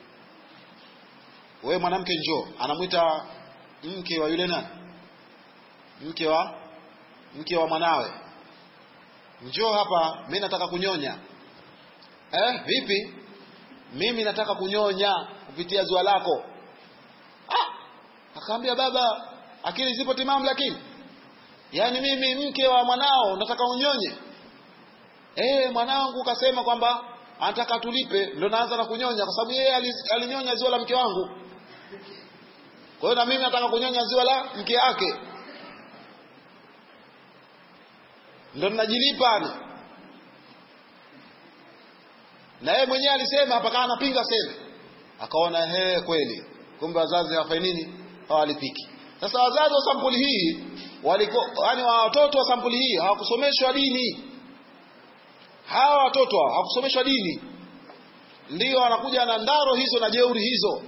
mwanamke njoo. Anamuita mke wa yule nani? Mke wa mwanawe. Njoo hapa, mimi nataka kunyonya. Vipi? Mimi nataka kunyonya kupitia ziwa lako. Akaambia baba, akili zipo timamu lakini. Yaani mimi mke wa mwanao nataka unyonye. Mwanangu kasema kwamba anataka tulipe, ndio naanza na kunyonya kwa sababu yeye alinyonya ziwa la mke wangu. Kwa hiyo na mimi nataka kunyonya ziwa la mke wake. Ndio ninajilipa ni. Na yeye mwenyewe alisema hapa kana anapinga sema. Akaona kweli. Kumbe wazazi hawafai nini? Hawalipiki. Sasa wazazi wa sampuli hii yaani watoto wa sampuli hii hawakusomeshwa dini. Hawa watoto hawakusomeshwa dini. Ndio wanakuja na ndaro hizo na jeuri hizo.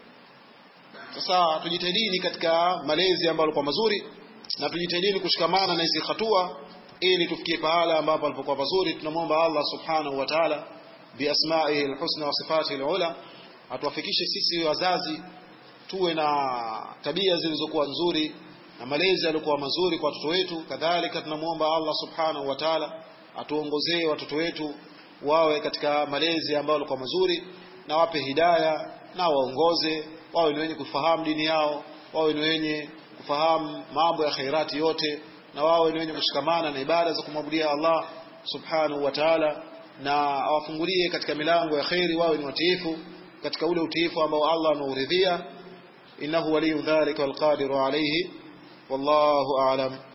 Sasa tujitahidi katika malezi ambayo kwa mazuri na tujitahidi kushikamana na hizi hatua ili tufikie pahala ambapo alipokuwa pazuri. Tunamwomba Allah subhanahu wa ta'ala bi asma'ihi alhusna wa sifatihi alula atuwafikishe sisi wazazi tuwe na tabia zilizokuwa nzuri na malezi yaliokuwa mazuri kwa watoto wetu. Kadhalika tunamwomba Allah subhanahu wa ta'ala atuongozee watoto wetu wawe katika malezi ambayo yalikuwa mazuri, na wape hidayah na waongoze, wawe ni wenye kufahamu dini yao, wawe ni wenye kufahamu mambo ya khairati yote, na wawe ni wenye kushikamana na ibada za kumwabudia Allah subhanahu wa ta'ala, na awafungulie katika milango ya khairi, wawe ni watiifu katika ule utiifu ambao Allah anauridhia. Innahu waliyu dhalika walqadiru alayhi, wallahu a'lam.